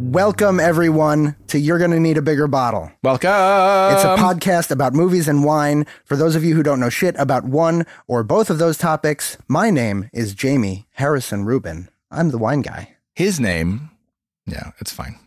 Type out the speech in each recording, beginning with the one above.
Welcome, everyone, to You're Gonna Need a Bigger Bottle. Welcome. It's a podcast about movies and wine. For those of you who don't know shit about one or both of those topics, my name is Jamie Harrison Rubin. I'm the wine guy. His name, yeah, it's fine.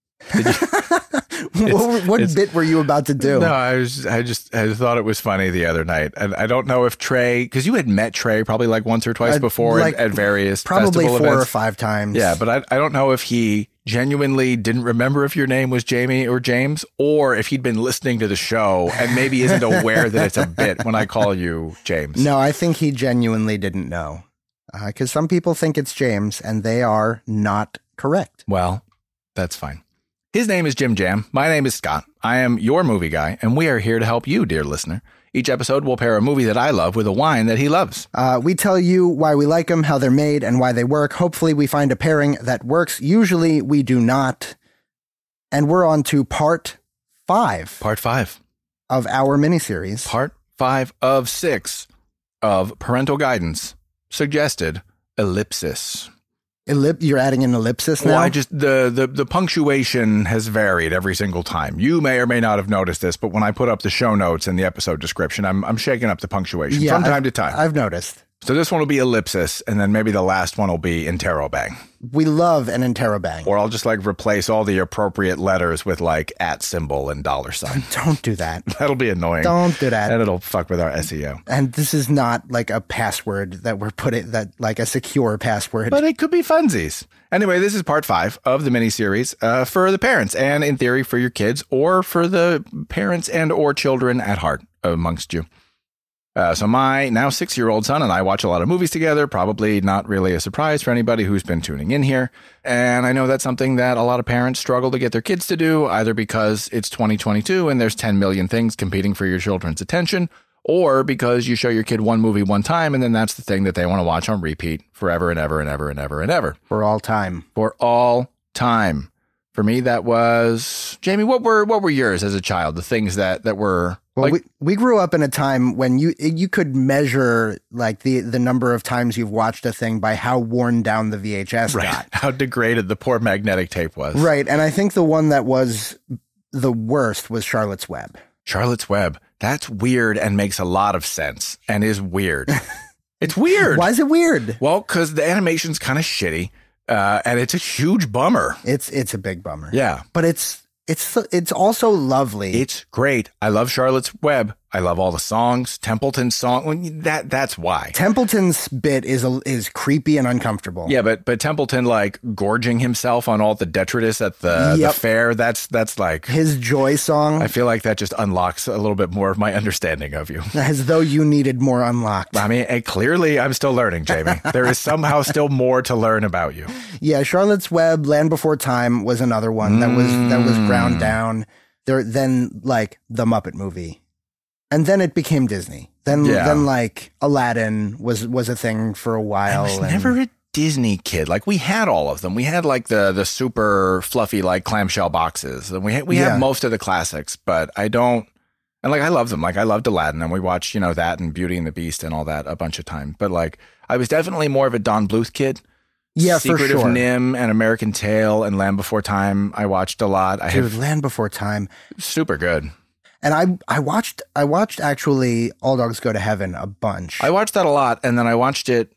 What bit were you about to do? No, I thought it was funny the other night. And I don't know if Trey, because you had met Trey probably like once or twice before at various probably festival 4 events. or 5 times. Yeah, but I don't know if he genuinely didn't remember if your name was Jamie or James, or if he'd been listening to the show and maybe isn't aware that it's a bit when I call you James. No, I think he genuinely didn't know. Because some people think it's James, and they are not correct. Well, that's fine. His name is Jim Jam. My name is Scott. I am your movie guy, and we are here to help you, dear listener. Each episode will pair a movie that I love with a wine that he loves. We tell you why we like them, how they're made, and why they work. Hopefully we find a pairing that works. Usually we do not. And we're on to part 5. Part 5. Of our miniseries. Part 5 of 6 of Parental Guidance. Suggested ellipsis. You're adding an ellipsis now? Well, the punctuation has varied every single time. You may or may not have noticed this, but when I put up the show notes and the episode description, I'm shaking up the punctuation from time to time. I've noticed. So this one will be ellipsis, and then maybe the last one will be interrobang. We love an interrobang. Or I'll just like replace all the appropriate letters with like @ symbol and $sign. Don't do that. That'll be annoying. Don't do that. And it'll fuck with our SEO. And this is not like a password that we're putting, that like a secure password. But it could be funsies. Anyway, this is part 5 of the miniseries for the parents, and in theory for your kids, or for the parents and or children at heart amongst you. So my now 6-year-old son and I watch a lot of movies together, probably not really a surprise for anybody who's been tuning in here. And I know that's something that a lot of parents struggle to get their kids to do, either because it's 2022 and there's 10 million things competing for your children's attention, or because you show your kid one movie one time and then that's the thing that they want to watch on repeat forever and ever and ever and ever and ever. For all time. For all time. For me, that was... Jamie, what were yours as a child? The things that were... Well, we grew up in a time when you could measure like the number of times you've watched a thing by how worn down the VHS got. How degraded the poor magnetic tape was. Right. And I think the one that was the worst was Charlotte's Web. Charlotte's Web. That's weird and makes a lot of sense and is weird. It's weird. Why is it weird? Well, because the animation's kind of shitty and it's a huge bummer. It's a big bummer. Yeah. But it's also lovely. It's great. I love Charlotte's Web. I love all the songs. Templeton's song. That's why. Templeton's bit is creepy and uncomfortable. Yeah, but Templeton like gorging himself on all the detritus at the fair. That's like his joy song. I feel like that just unlocks a little bit more of my understanding of you. As though you needed more unlocked. I mean, clearly I'm still learning, Jamie. There is somehow still more to learn about you. Yeah, Charlotte's Web, Land Before Time was another one that was ground down. Then like the Muppet Movie. And then it became Disney. Then like Aladdin was a thing for a while. I was never a Disney kid. Like we had all of them. We had like the super fluffy like clamshell boxes. And we have most of the classics, but I don't. And like I love them. Like I loved Aladdin, and we watched that and Beauty and the Beast and all that a bunch of times. But like I was definitely more of a Don Bluth kid. Yeah, Secret for sure. of Nim and American Tail and Land Before Time. I watched a lot. Land Before Time, super good. And I watched actually All Dogs Go to Heaven a bunch. I watched that a lot, and then I watched it,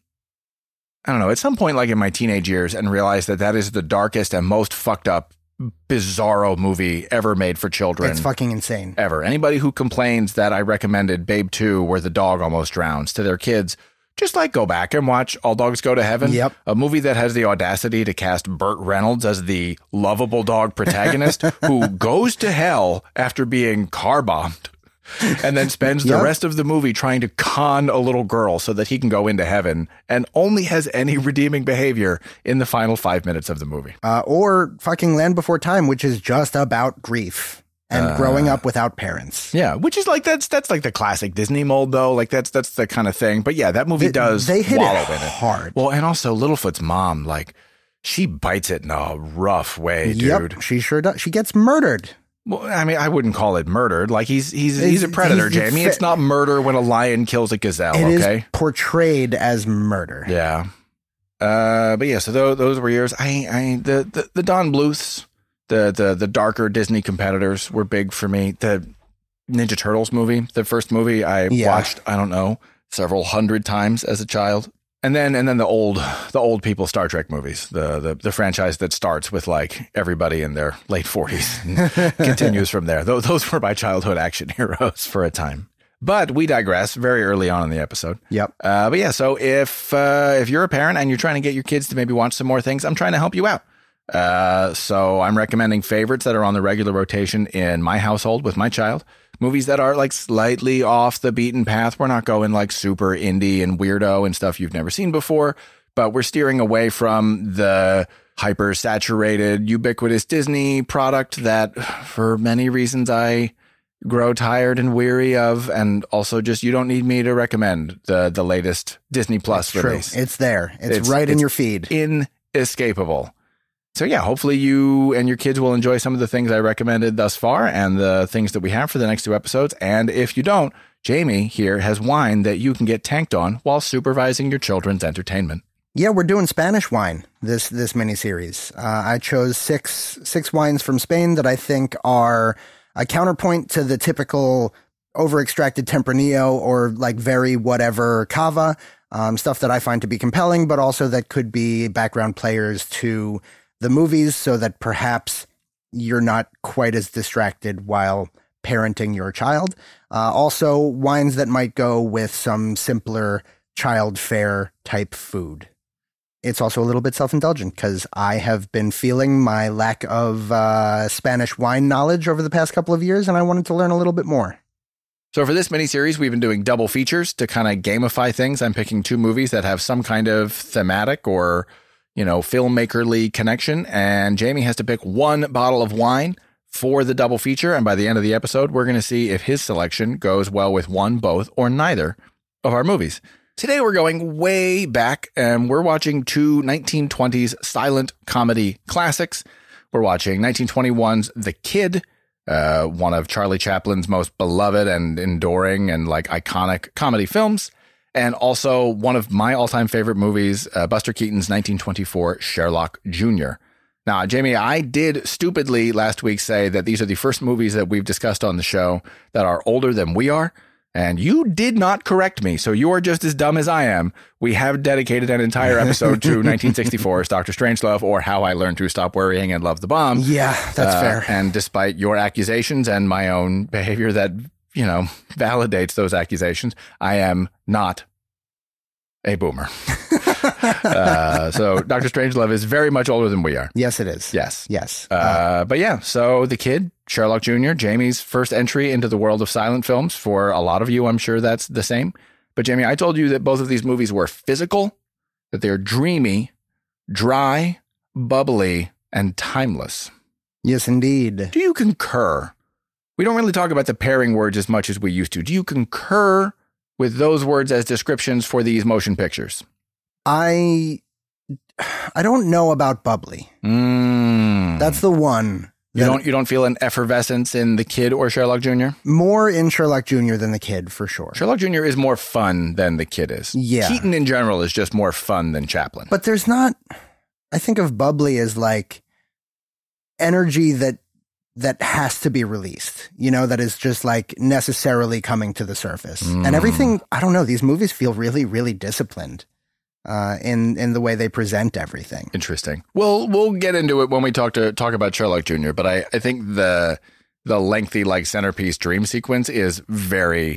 I don't know, at some point like in my teenage years, and realized that is the darkest and most fucked up, bizarro movie ever made for children. It's fucking insane. Ever. Anybody who complains that I recommended Babe 2, where the dog almost drowns, to their kids, just like go back and watch All Dogs Go to Heaven. Yep. A movie that has the audacity to cast Burt Reynolds as the lovable dog protagonist who goes to hell after being car bombed and then spends the rest of the movie trying to con a little girl so that he can go into heaven, and only has any redeeming behavior in the final 5 minutes of the movie. Or fucking Land Before Time, which is just about grief. And growing up without parents. Yeah, which is like that's like the classic Disney mold, though. Like that's the kind of thing. But yeah, that movie they hit wallow it in it hard. Well, and also Littlefoot's mom, like she bites it in a rough way, dude. Yep, she sure does. She gets murdered. Well, I mean, I wouldn't call it murdered. Like he's a predator, Jamie. It's not murder when a lion kills a gazelle. It is portrayed as murder. Yeah. But yeah, so those were yours. The Don Bluths. The darker Disney competitors were big for me. The Ninja Turtles movie, the first movie I watched, I don't know, several hundred times as a child. And then the old people Star Trek movies, the franchise that starts with like everybody in their late 40s and continues from there. Those were my childhood action heroes for a time. But we digress very early on in the episode. Yep. But yeah, so if you're a parent and you're trying to get your kids to maybe watch some more things, I'm trying to help you out. So I'm recommending favorites that are on the regular rotation in my household with my child. Movies that are like slightly off the beaten path. We're not going like super indie and weirdo and stuff you've never seen before, but we're steering away from the hyper saturated, ubiquitous Disney product that for many reasons I grow tired and weary of. And also just, you don't need me to recommend the latest Disney Plus release. True. It's there. It's right in your feed. Inescapable. So yeah, hopefully you and your kids will enjoy some of the things I recommended thus far and the things that we have for the next 2 episodes. And if you don't, Jamie here has wine that you can get tanked on while supervising your children's entertainment. Yeah, we're doing Spanish wine this miniseries. I chose six wines from Spain that I think are a counterpoint to the typical over-extracted Tempranillo or like very whatever cava, stuff that I find to be compelling, but also that could be background players to the movies so that perhaps you're not quite as distracted while parenting your child. Also, wines that might go with some simpler child fare type food. It's also a little bit self-indulgent because I have been feeling my lack of Spanish wine knowledge over the past couple of years, and I wanted to learn a little bit more. So for this miniseries, we've been doing double features to kind of gamify things. I'm picking 2 movies that have some kind of thematic or filmmakerly connection, and Jamie has to pick 1 bottle of wine for the double feature, and by the end of the episode, we're going to see if his selection goes well with one, both, or neither of our movies. Today, we're going way back, and we're watching 2 1920s silent comedy classics. We're watching 1921's The Kid, one of Charlie Chaplin's most beloved and enduring and like iconic comedy films, and also one of my all-time favorite movies, Buster Keaton's 1924 Sherlock Jr. Now, Jamie, I did stupidly last week say that these are the first movies that we've discussed on the show that are older than we are, and you did not correct me, so you are just as dumb as I am. We have dedicated an entire episode to 1964's Dr. Strangelove, or How I Learned to Stop Worrying and Love the Bomb. Yeah, that's fair. And despite your accusations and my own behavior that validates those accusations, I am not a boomer. So Dr. Strangelove is very much older than we are. Yes, it is. Yes. But yeah, so The Kid, Sherlock Jr., Jamie's first entry into the world of silent films. For a lot of you, I'm sure that's the same. But Jamie, I told you that both of these movies were physical, that they're dreamy, dry, bubbly, and timeless. Yes, indeed. Do you concur? We don't really talk about the pairing words as much as we used to. Do you concur with those words as descriptions for these motion pictures? I don't know about bubbly. That's the one. You don't feel an effervescence in The Kid or Sherlock Jr.? More in Sherlock Jr. than The Kid, for sure. Sherlock Jr. is more fun than The Kid is. Yeah. Keaton in general is just more fun than Chaplin. But there's not, I think of bubbly as like energy that has to be released, that is just like necessarily coming to the surface. And everything, I don't know, these movies feel really, really disciplined in the way they present everything. Interesting. We'll get into it when we talk about Sherlock Jr., but I think the lengthy like centerpiece dream sequence is very,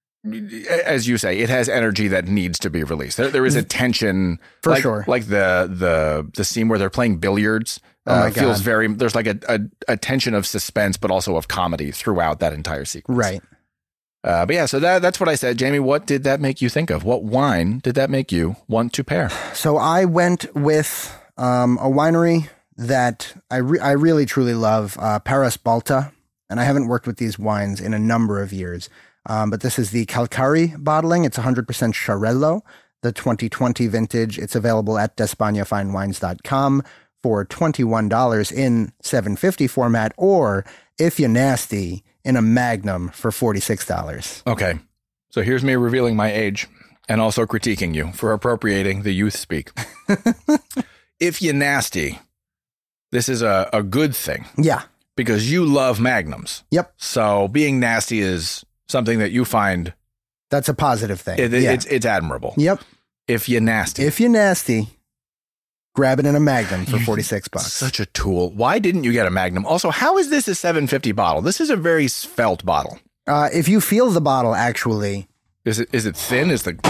as you say, it has energy that needs to be released. There is a tension for sure. Like the scene where they're playing billiards. Feels very, there's like a tension of suspense, but also of comedy throughout that entire sequence. Right. But yeah, so that's what I said. Jamie, what did that make you think of? What wine did that make you want to pair? So I went with a winery that I really, truly love, Paris Balta. And I haven't worked with these wines in a number of years. But this is the Calcari bottling. It's 100% Xarel-lo, the 2020 vintage. It's available at DespagnaFineWines.com for $21 in 750 format, or if you're nasty, in a Magnum for $46. Okay. So here's me revealing my age and also critiquing you for appropriating the youth speak. If you nasty, this is a good thing. Yeah. Because you love magnums. Yep. So being nasty is something that you find. That's a positive thing. It's admirable. Yep. If you're nasty. If you're nasty, grab it in a Magnum for $46. Such a tool. Why didn't you get a Magnum? Also, how is this a $7.50 bottle? This is a very svelte bottle. If you feel the bottle, actually. Is it thin?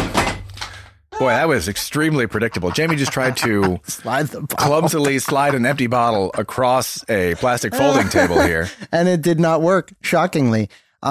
Boy, that was extremely predictable. Jamie just tried to clumsily slide an empty bottle across a plastic folding table here. And it did not work, shockingly.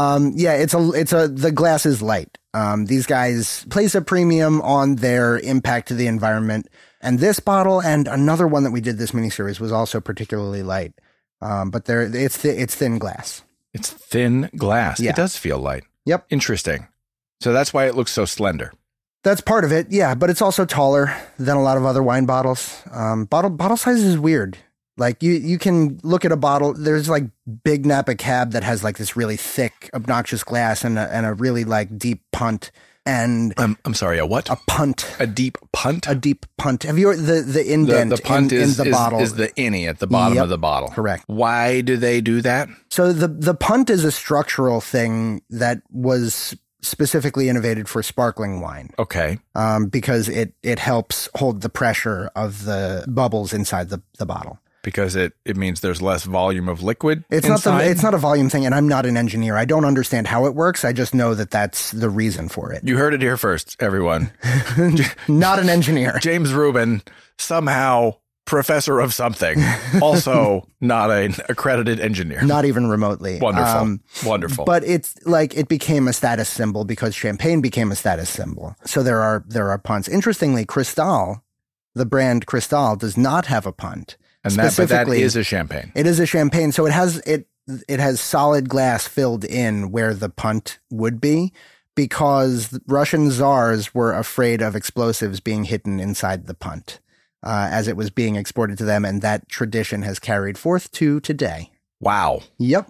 The glass is light. These guys place a premium on their impact to the environment. And this bottle and another one that we did this miniseries was also particularly light. But it's thin glass. It's thin glass. Yeah. It does feel light. Yep. Interesting. So that's why it looks so slender. That's part of it, yeah, but it's also taller than a lot of other wine bottles. Bottle size is weird. Like you can look at a bottle. There's like Big Napa Cab that has like this really thick, obnoxious glass and a really like deep punt. And I'm sorry, a what? A punt. A deep punt. A deep punt. Have you the indent? The punt in is the bottle is the innie at the bottom of the bottle. Correct. Why do they do that? So the punt is a structural thing that was specifically innovated for sparkling wine. Okay. Because it helps hold the pressure of the bubbles inside the bottle. Because it means there's less volume of liquid it's inside? It's not a volume thing, and I'm not an engineer. I don't understand how it works. I just know that that's the reason for it. You heard it here first, everyone. Not an engineer. James Rubin, somehow professor of something, also not an accredited engineer. Not even remotely. Wonderful. Wonderful. But it's like it became a status symbol because champagne became a status symbol. So there are punts. Interestingly, Cristal, the brand Cristal, does not have a punt. But that is a champagne. It is a champagne. So it has solid glass filled in where the punt would be because Russian czars were afraid of explosives being hidden inside the punt. As it was being exported to them, and that tradition has carried forth to today. Wow. Yep.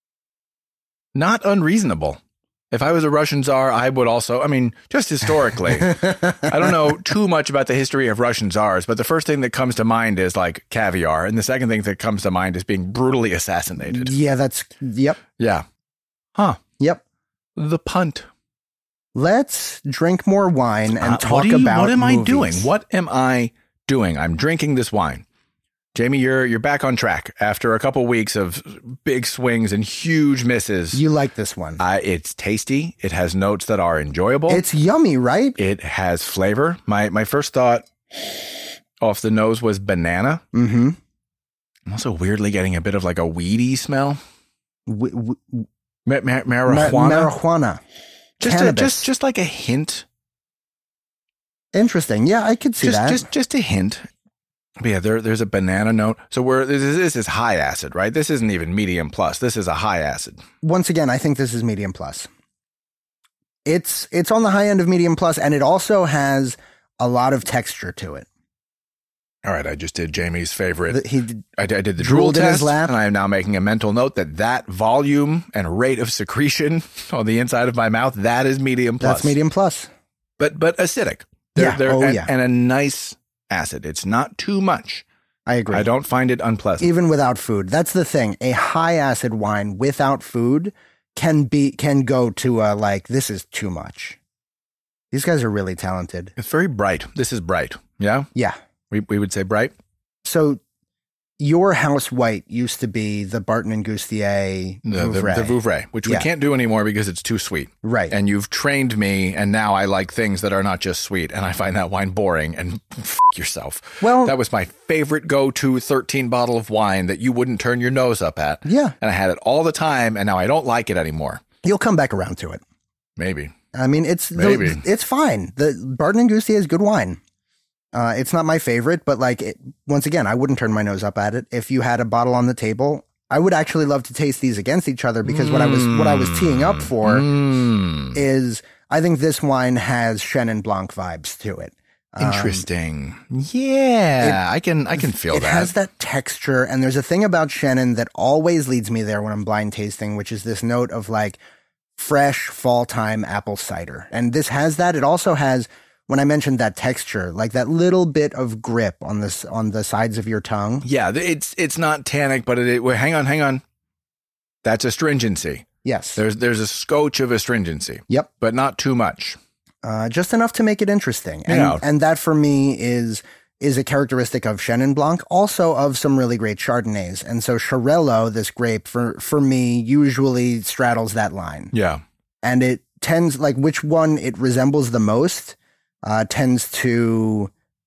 Not unreasonable. If I was a Russian czar, I would also, just historically, I don't know too much about the history of Russian czars, but the first thing that comes to mind is like caviar, and the second thing that comes to mind is being brutally assassinated. Yeah, yep. Yeah. Huh. Yep. The punt. Let's drink more wine and talk about What am movies. I doing? What am I doing? I'm drinking this wine. Jamie, you're back on track after a couple weeks of big swings and huge misses. You like this one. It's tasty. It has notes that are enjoyable. It's yummy, right? It has flavor. My first thought off the nose was banana. Mm-hmm. I'm also weirdly getting a bit of like a weedy smell. Marijuana. Marijuana. Just like a hint. Interesting. Yeah, I could see that. Just a hint. But yeah, there's a banana note. So this is high acid, right? This isn't even medium plus. This is a high acid. Once again, I think this is medium plus. It's on the high end of medium plus, and it also has a lot of texture to it. All right, I just did Jamie's favorite. I did the drool drooled in test, his lap. and I am now making a mental note that volume and rate of secretion on the inside of my mouth, that is medium plus. That's medium plus. But acidic. And a nice acid. It's not too much. I agree. I don't find it unpleasant. Even without food. That's the thing. A high acid wine without food can go to this is too much. These guys are really talented. It's very bright. This is bright. Yeah? Yeah. We would say bright. So your house white used to be the Barton and Goustier Vouvray. The Vouvray, which we can't do anymore because it's too sweet. Right. And you've trained me, and now I like things that are not just sweet, and I find that wine boring, and yourself. Well, that was my favorite go-to 13 bottle of wine that you wouldn't turn your nose up at. Yeah. And I had it all the time, and now I don't like it anymore. You'll come back around to it. Maybe. It's fine. The Barton and Goustier is good wine. It's not my favorite, but once again, I wouldn't turn my nose up at it. If you had a bottle on the table, I would actually love to taste these against each other because what I was teeing up for is I think this wine has Chenin Blanc vibes to it. Interesting. I can feel that. It has that texture, and there's a thing about Chenin that always leads me there when I'm blind tasting, which is this note of fresh fall time apple cider. And this has that. It also has when I mentioned that texture, like that little bit of grip on this on the sides of your tongue. Yeah, it's not tannic, but hang on. That's astringency. Yes. There's a scotch of astringency. Yep. But not too much. Just enough to make it interesting. And that for me is a characteristic of Chenin Blanc, also of some really great Chardonnays. And so Xarel-lo, this grape, for me, usually straddles that line. Yeah. And it tends, like which one it resembles the most, tends to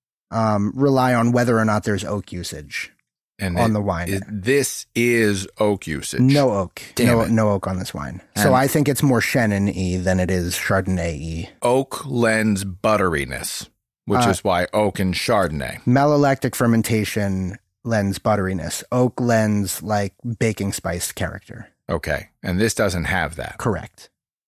rely on whether or not there's oak usage on the wine. This is oak usage. No oak. Damn no oak on this wine. So I think it's more Chenin-y than it is Chardonnay-y. Oak lends butteriness, which is why oak and Chardonnay. Malolactic fermentation lends butteriness. Oak lends like baking spice character. Okay. And this doesn't have that. Correct.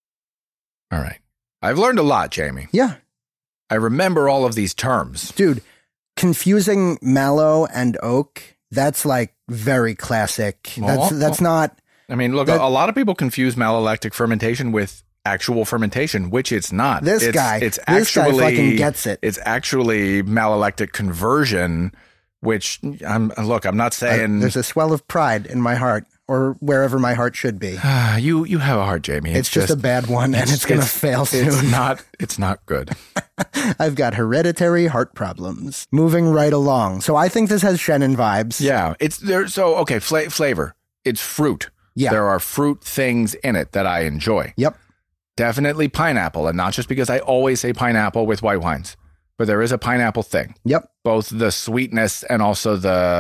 All right. I've learned a lot, Jamie. Yeah. I remember all of these terms. Dude, confusing mallow and oak, that's like very classic. That's not... I mean, look, a lot of people confuse malolactic fermentation with actual fermentation, which it's not. This guy fucking gets it. It's actually malolactic conversion, which I'm not saying... there's a swell of pride in my heart, or wherever my heart should be. You have a heart, Jamie. It's just a bad one, and it's going to fail soon. It's not good. I've got hereditary heart problems. Moving right along. So I think this has Chenin vibes. Yeah. It's there. So, okay. Flavor. It's fruit. Yeah. There are fruit things in it that I enjoy. Yep. Definitely pineapple. And not just because I always say pineapple with white wines, but there is a pineapple thing. Yep. Both the sweetness and also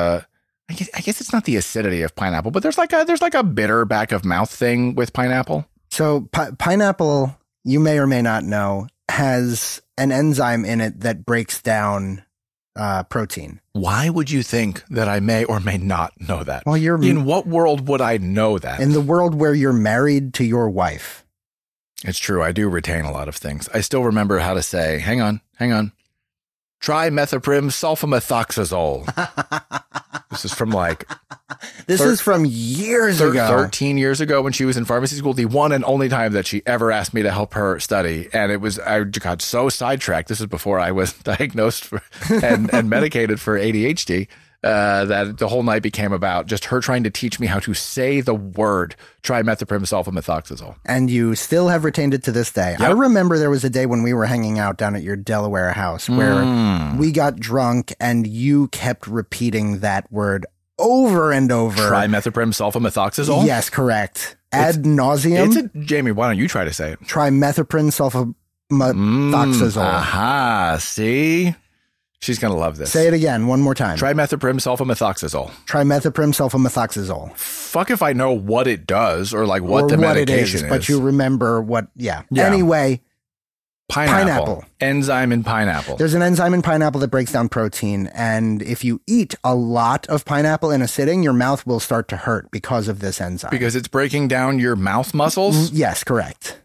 I guess it's not the acidity of pineapple, but there's like a bitter back of mouth thing with pineapple. So pineapple, you may or may not know, has an enzyme in it that breaks down protein. Why would you think that I may or may not know that? Well, in what world would I know that? In the world where you're married to your wife. It's true. I do retain a lot of things. I still remember how to say, hang on. Trimethoprim sulfamethoxazole. This is from is from years ago. 13 years ago when she was in pharmacy school, the one and only time that she ever asked me to help her study. And I got so sidetracked. This is before I was diagnosed and medicated for ADHD. That the whole night became about just her trying to teach me how to say the word trimethoprim sulfamethoxazole. And you still have retained it to this day. Yep. I remember there was a day when we were hanging out down at your Delaware house where we got drunk and you kept repeating that word over and over. Trimethoprim sulfamethoxazole? Yes, correct. Ad nauseum. Jamie, why don't you try to say it? Trimethoprim sulfamethoxazole. Aha, see? She's going to love this. Say it again, one more time. Trimethoprim sulfamethoxazole. Trimethoprim sulfamethoxazole. Fuck if I know what it does or what the medication is. But you remember what, yeah. Anyway. Pineapple. Enzyme in pineapple. There's an enzyme in pineapple that breaks down protein. And if you eat a lot of pineapple in a sitting, your mouth will start to hurt because of this enzyme. Because it's breaking down your mouth muscles? Yes, correct.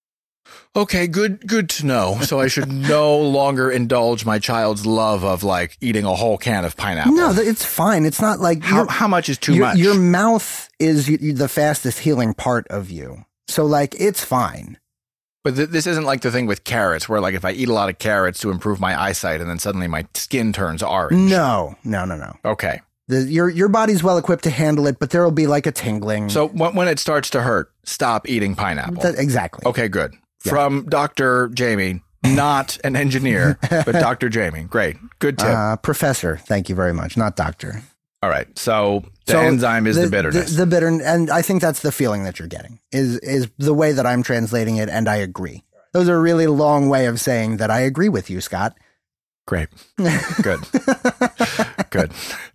Okay, good to know. So I should no longer indulge my child's love of eating a whole can of pineapple. No, it's fine. It's not like how much is too much? Your mouth is the fastest healing part of you. So it's fine. But this isn't like the thing with carrots where if I eat a lot of carrots to improve my eyesight and then suddenly my skin turns orange. No. Okay. Your body's well equipped to handle it, but there will be a tingling. So when it starts to hurt, stop eating pineapple. Exactly. Okay, good. Yeah. From Dr. Jamie, not an engineer, but Dr. Jamie. Great. Good tip. Professor, thank you very much. Not doctor. All right. So the enzyme is the bitterness. The bitter, and I think that's the feeling that you're getting, is the way that I'm translating it, and I agree. Those are a really long way of saying that I agree with you, Scott. Great. Good. Good.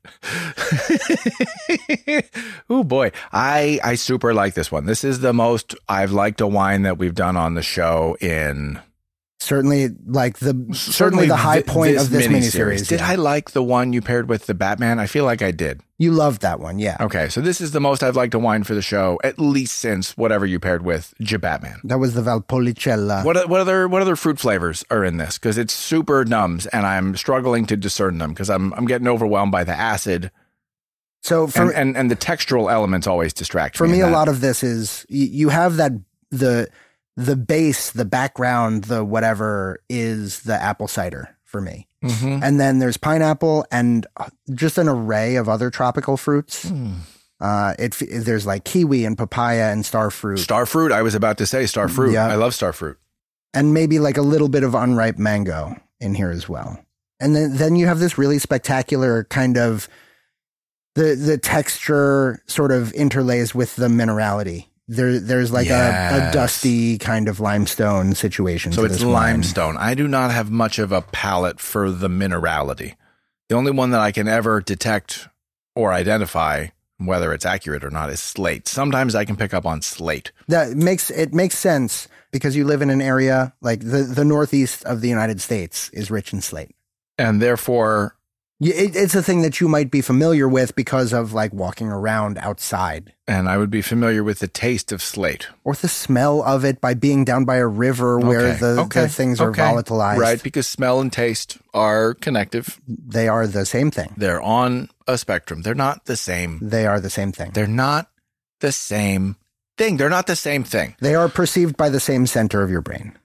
Oh boy. I super like this one. This is the most I've liked a wine that we've done on the show in certainly the high point of this miniseries. Did I like the one you paired with the Batman? I feel like I did. You loved that one, yeah. Okay, so this is the most I've liked a wine for the show, at least since whatever you paired with Batman. That was the Valpolicella. What other fruit flavors are in this? Because it's super nums, and I'm struggling to discern them because I'm getting overwhelmed by the acid. So and the textural elements always distract me. For me, a lot of this is you have the the base, the background, the whatever is the apple cider for me. Mm-hmm. And then there's pineapple and just an array of other tropical fruits. There's like kiwi and papaya and starfruit. Starfruit. I was about to say starfruit. Yeah. I love starfruit. And maybe like a little bit of unripe mango in here as well. And then you have this really spectacular kind of the texture sort of interlays with the minerality. There's like a dusty kind of limestone situation. So it's limestone. I do not have much of a palate for the minerality. The only one that I can ever detect or identify, whether it's accurate or not, is slate. Sometimes I can pick up on slate. It makes sense because you live in an area like the northeast of the United States is rich in slate. And therefore, it's a thing that you might be familiar with because of like walking around outside. And I would be familiar with the taste of slate. Or the smell of it by being down by a river where the things are volatilized. Right, because smell and taste are connective. They are the same thing. They're on a spectrum. They're not the same. They are the same thing. They're not the same thing. They're not the same thing. They are perceived by the same center of your brain.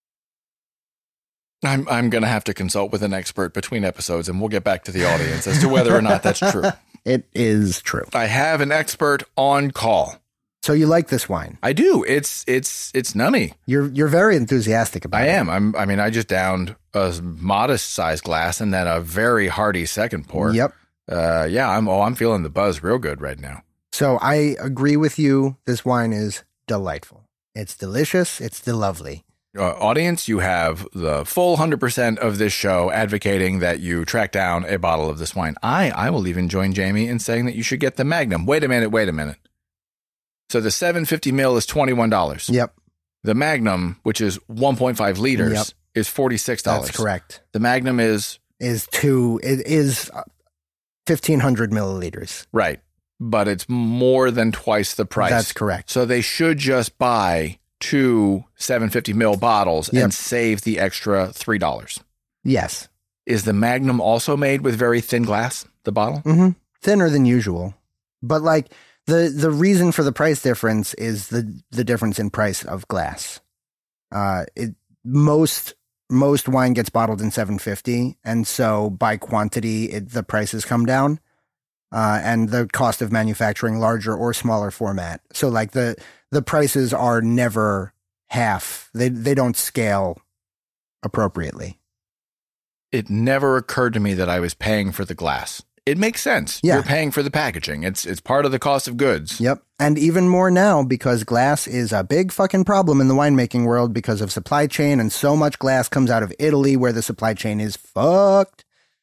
I'm going to have to consult with an expert between episodes, and we'll get back to the audience as to whether or not that's true. It is true. I have an expert on call. So you like this wine? I do. It's nummy. You're very enthusiastic about it. I am. I just downed a modest sized glass and then a very hearty second pour. Yep. I'm feeling the buzz real good right now. So I agree with you. This wine is delightful. It's delicious. It's lovely. Audience, you have the full 100% of this show advocating that you track down a bottle of this wine. I will even join Jamie in saying that you should get the Magnum. Wait a minute. So the 750 ml is $21. Yep. The Magnum, which is 1.5 liters, is $46. That's correct. The Magnum is 1,500 milliliters. Right. But it's more than twice the price. That's correct. So they should just buy 2 750 ml bottles and save the extra $3. Yes. Is the Magnum also made with very thin glass, the bottle? Mm-hmm. Thinner than usual. But like the reason for the price difference is the difference in price of glass. Most wine gets bottled in 750, and so by quantity, the prices come down. And the cost of manufacturing larger or smaller format. So like the prices are never half. They don't scale appropriately. It never occurred to me that I was paying for the glass. It makes sense. Yeah. You're paying for the packaging. It's part of the cost of goods. Yep. And even more now because glass is a big fucking problem in the winemaking world because of supply chain, and so much glass comes out of Italy where the supply chain is fucked.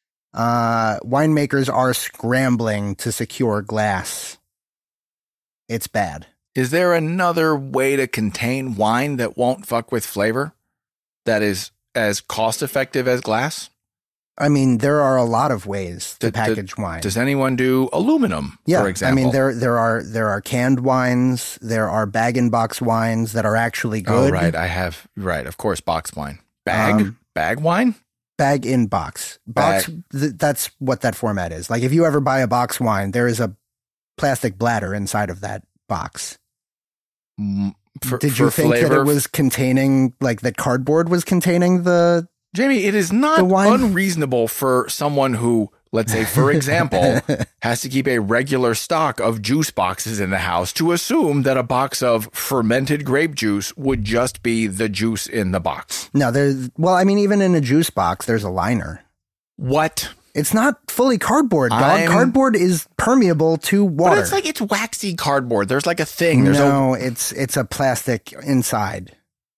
Winemakers are scrambling to secure glass. It's bad. Is there another way to contain wine that won't fuck with flavor that is as cost effective as glass? I mean, there are a lot of ways to package wine. Does anyone do aluminum, for example? I mean, there are canned wines. There are bag-in-box wines that are actually good. Oh, right. Of course, box wine. Bag wine? Bag in box. That's what that format is. Like if you ever buy a box wine, there is a plastic bladder inside of that box. Did you think that it was containing, like that cardboard was containing the... Jamie, it is not unreasonable for someone who, let's say, for example, has to keep a regular stock of juice boxes in the house to assume that a box of fermented grape juice would just be the juice in the box. No, even in a juice box, there's a liner. What? It's not fully cardboard, dog. Cardboard is permeable to water. But it's waxy cardboard. There's like a thing. It's a plastic inside.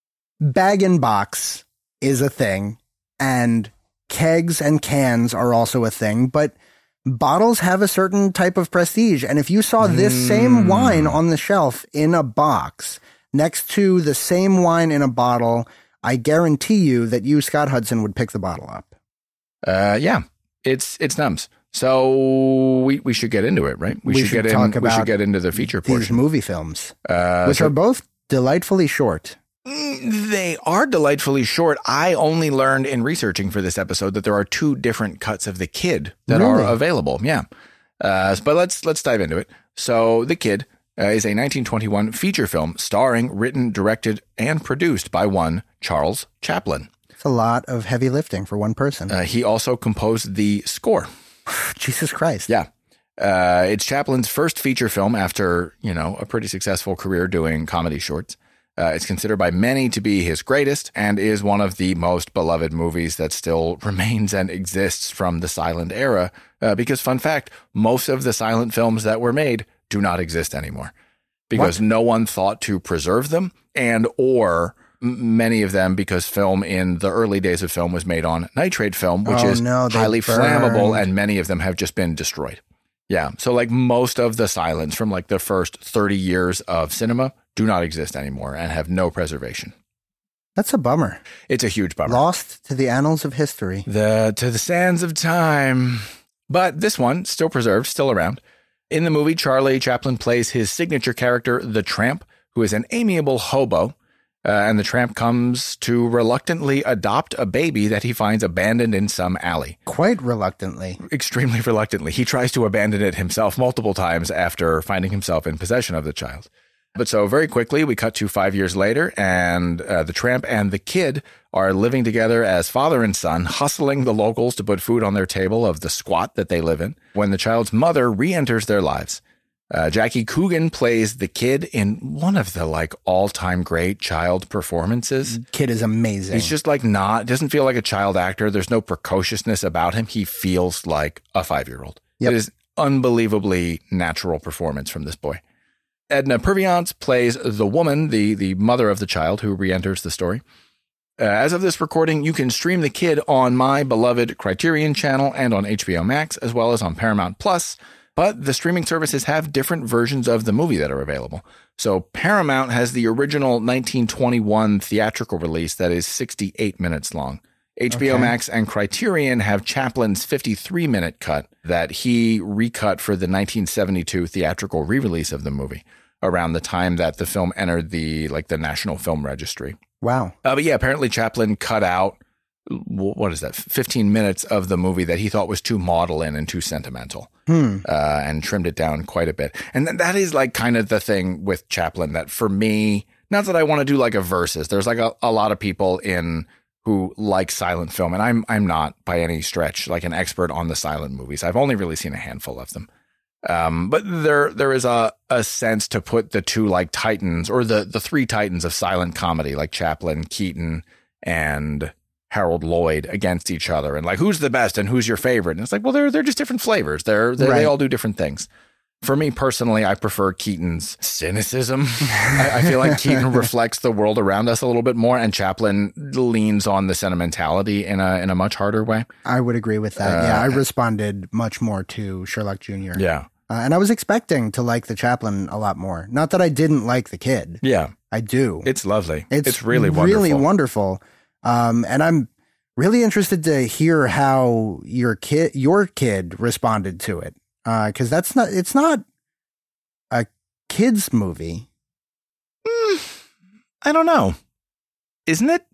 Bag-in-box is a thing. And kegs and cans are also a thing, but bottles have a certain type of prestige. And if you saw this same wine on the shelf in a box next to the same wine in a bottle, I guarantee you that you, Scott Hudson, would pick the bottle up. Yeah, it's nums. So we should get into it, right? We should get into the feature portion. These movie films, which are both delightfully short. They are delightfully short. I only learned in researching for this episode that there are 2 different cuts of The Kid that are available. Yeah. But let's dive into it. So The Kid, is a 1921 feature film starring, written, directed, and produced by one Charles Chaplin. It's a lot of heavy lifting for one person. He also composed the score. Jesus Christ. Yeah. It's Chaplin's first feature film after, a pretty successful career doing comedy shorts. It's considered by many to be his greatest and is one of the most beloved movies that still remains and exists from the silent era. Because, fun fact, most of the silent films that were made do not exist anymore because no one thought to preserve them, and or many of them because film in the early days of film was made on nitrate film, which is highly flammable, and many of them have just been destroyed. Yeah. So like most of the silents from like the first 30 years of cinema do not exist anymore and have no preservation. That's a bummer. It's a huge bummer. Lost to the annals of history. To the sands of time. But this one, still preserved, still around. In the movie, Charlie Chaplin plays his signature character, the Tramp, who is an amiable hobo. And the Tramp comes to reluctantly adopt a baby that he finds abandoned in some alley. Quite reluctantly. Extremely reluctantly. He tries to abandon it himself multiple times after finding himself in possession of the child. But so very quickly, we cut to 5 years later, and the Tramp and the kid are living together as father and son, hustling the locals to put food on their table of the squat that they live in, when the child's mother re-enters their lives. Jackie Coogan plays the kid in one of the like all-time great child performances. Kid is amazing. He's just like doesn't feel like a child actor. There's no precociousness about him. He feels like a 5-year-old. Yep. It is unbelievably natural performance from this boy. Edna Purviance plays the woman, the mother of the child who re-enters the story. As of this recording, you can stream the kid on my beloved Criterion channel and on HBO Max, as well as on Paramount Plus. But the streaming services have different versions of the movie that are available. So Paramount has the original 1921 theatrical release that is 68 minutes long. HBO Max and Criterion have Chaplin's 53-minute cut that he recut for the 1972 theatrical re-release of the movie around the time that the film entered the National Film Registry. Wow. But yeah, apparently Chaplin cut out, 15 minutes of the movie that he thought was too maudlin and too sentimental, and trimmed it down quite a bit. And that is like kind of the thing with Chaplin that for me, not that I want to do like a versus. There's like a lot of people who like silent film, and I'm not by any stretch like an expert on the silent movies. I've only really seen a handful of them. But there is a sense to put the two like titans, or the three titans of silent comedy, like Chaplin, Keaton, and Harold Lloyd, against each other, and like who's the best and who's your favorite. And it's like, well, they're just different flavors. They all do different things. For me personally, I prefer Keaton's cynicism. I feel like Keaton reflects the world around us a little bit more, and Chaplin leans on the sentimentality in a much harder way. I would agree with that. Yeah, I responded much more to Sherlock Jr. Yeah. And I was expecting to like the Chaplin a lot more. Not that I didn't like the kid. Yeah. I do. It's lovely. It's really wonderful. Really wonderful. And I'm really interested to hear how your kid responded to it. Because it's not a kid's movie. I don't know. Isn't it?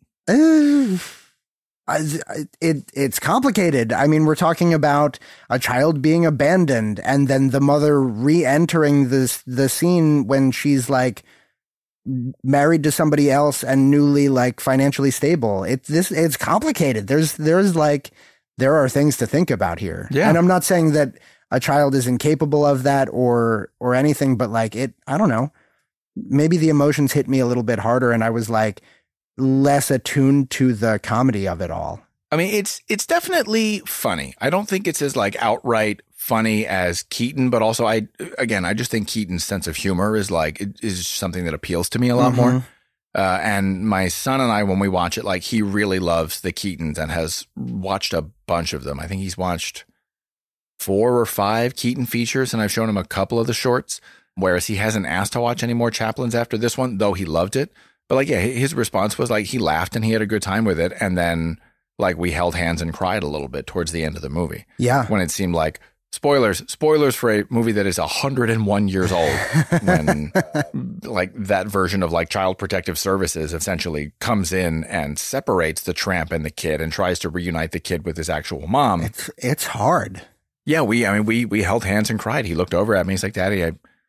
It's complicated. I mean, we're talking about a child being abandoned and then the mother re-entering the scene when she's like married to somebody else and newly like financially stable. It's complicated. There are things to think about here. Yeah. And I'm not saying that a child is incapable of that or anything, but like I don't know, maybe the emotions hit me a little bit harder and I was like less attuned to the comedy of it all. I mean, it's definitely funny. I don't think it's as like outright funny as Keaton, but also I just think Keaton's sense of humor is something that appeals to me a lot more. And my son and I, when we watch it, like he really loves the Keatons and has watched a bunch of them. I think he's watched 4 or 5 Keaton features, and I've shown him a couple of the shorts, whereas he hasn't asked to watch any more Chaplins after this one, though he loved it. But like, yeah, his response was like he laughed and he had a good time with it. And then like we held hands and cried a little bit towards the end of the movie. Yeah. When it seemed like spoilers for a movie that is 101 years old, when like that version of like Child Protective Services essentially comes in and separates the Tramp and the kid and tries to reunite the kid with his actual mom. It's hard. Yeah, we held hands and cried. He looked over at me. He's like, "Daddy, I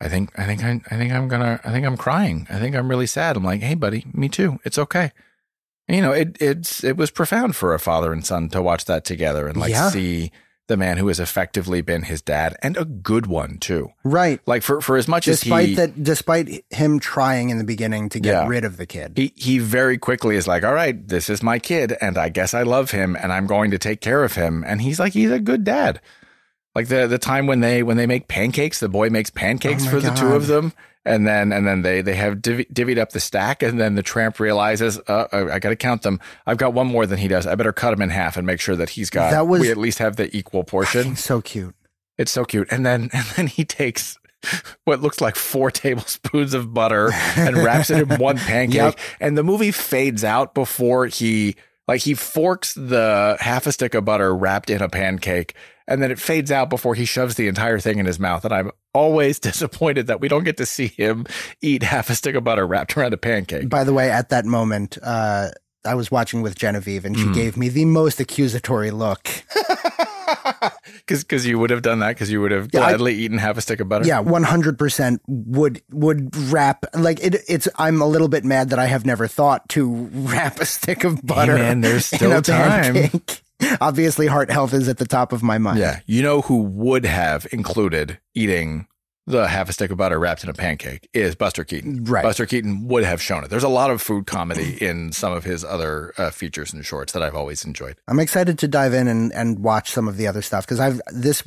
I think I'm crying. I think I'm really sad. I'm like, hey, buddy, me too. It's okay. And, you know, it was profound for a father and son to watch that together and see the man who has effectively been his dad, and a good one too. Right. Like for as much despite him trying in the beginning to get rid of the kid. He very quickly is like, all right, this is my kid and I guess I love him and I'm going to take care of him. And he's a good dad. Like the time when they make pancakes, the boy makes pancakes for the two of them. And then they have divvied up the stack, and then the tramp realizes, I got to count them. I've got one more than he does. I better cut him in half and make sure that we at least have the equal portion. So cute. It's so cute. And then he takes what looks like 4 tablespoons of butter and wraps it in one pancake. Yep. And the movie fades out before he forks the half a stick of butter wrapped in a pancake. And then it fades out before he shoves the entire thing in his mouth. And I'm always disappointed that we don't get to see him eat half a stick of butter wrapped around a pancake. By the way, at that moment, I was watching with Genevieve and she gave me the most accusatory look. Because you would have done that, because you would have gladly eaten half a stick of butter. Yeah, 100% would wrap. Like it's. I'm a little bit mad that I have never thought to wrap a stick of butter. Hey man, there's still time. Pancake. Obviously, heart health is at the top of my mind. Yeah, you know who would have included eating the half a stick of butter wrapped in a pancake is Buster Keaton. Right. Buster Keaton would have shown it. There's a lot of food comedy in some of his other features and shorts that I've always enjoyed. I'm excited to dive in and watch some of the other stuff because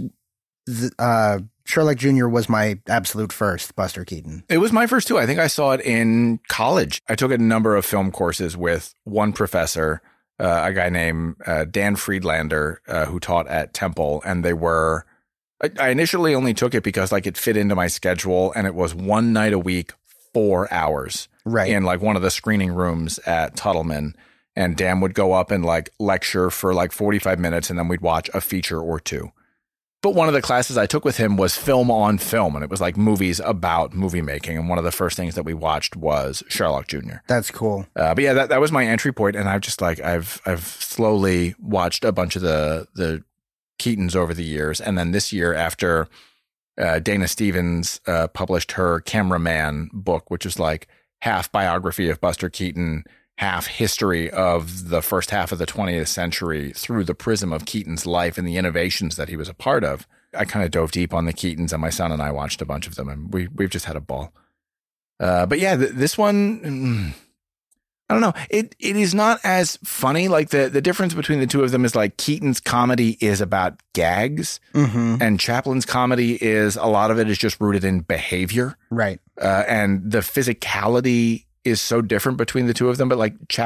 Sherlock Jr. was my absolute first Buster Keaton. It was my first too. I think I saw it in college. I took a number of film courses with one professor, a guy named Dan Friedlander, who taught at Temple, and they were. I initially only took it because it fit into my schedule, and it was one night a week, 4 hours, right, in one of the screening rooms at Tuttleman. And Dan would go up and lecture for 45 minutes, and then we'd watch a feature or two. But one of the classes I took with him was film on film, and it was movies about movie making. And one of the first things that we watched was Sherlock Jr. That's cool. But yeah, that was my entry point, and I've just I've slowly watched a bunch of the Keatons over the years. And then this year, after Dana Stevens published her Cameraman book, which was half biography of Buster Keaton, half history of the first half of the 20th century through the prism of Keaton's life and the innovations that he was a part of, I kind of dove deep on the Keatons, and my son and I watched a bunch of them, and we've just had a ball. But yeah, this one, I don't know. It is not as funny. The difference between the two of them is Keaton's comedy is about gags, and Chaplin's comedy is, a lot of it is just rooted in behavior. Right. And the physicality is so different between the two of them. But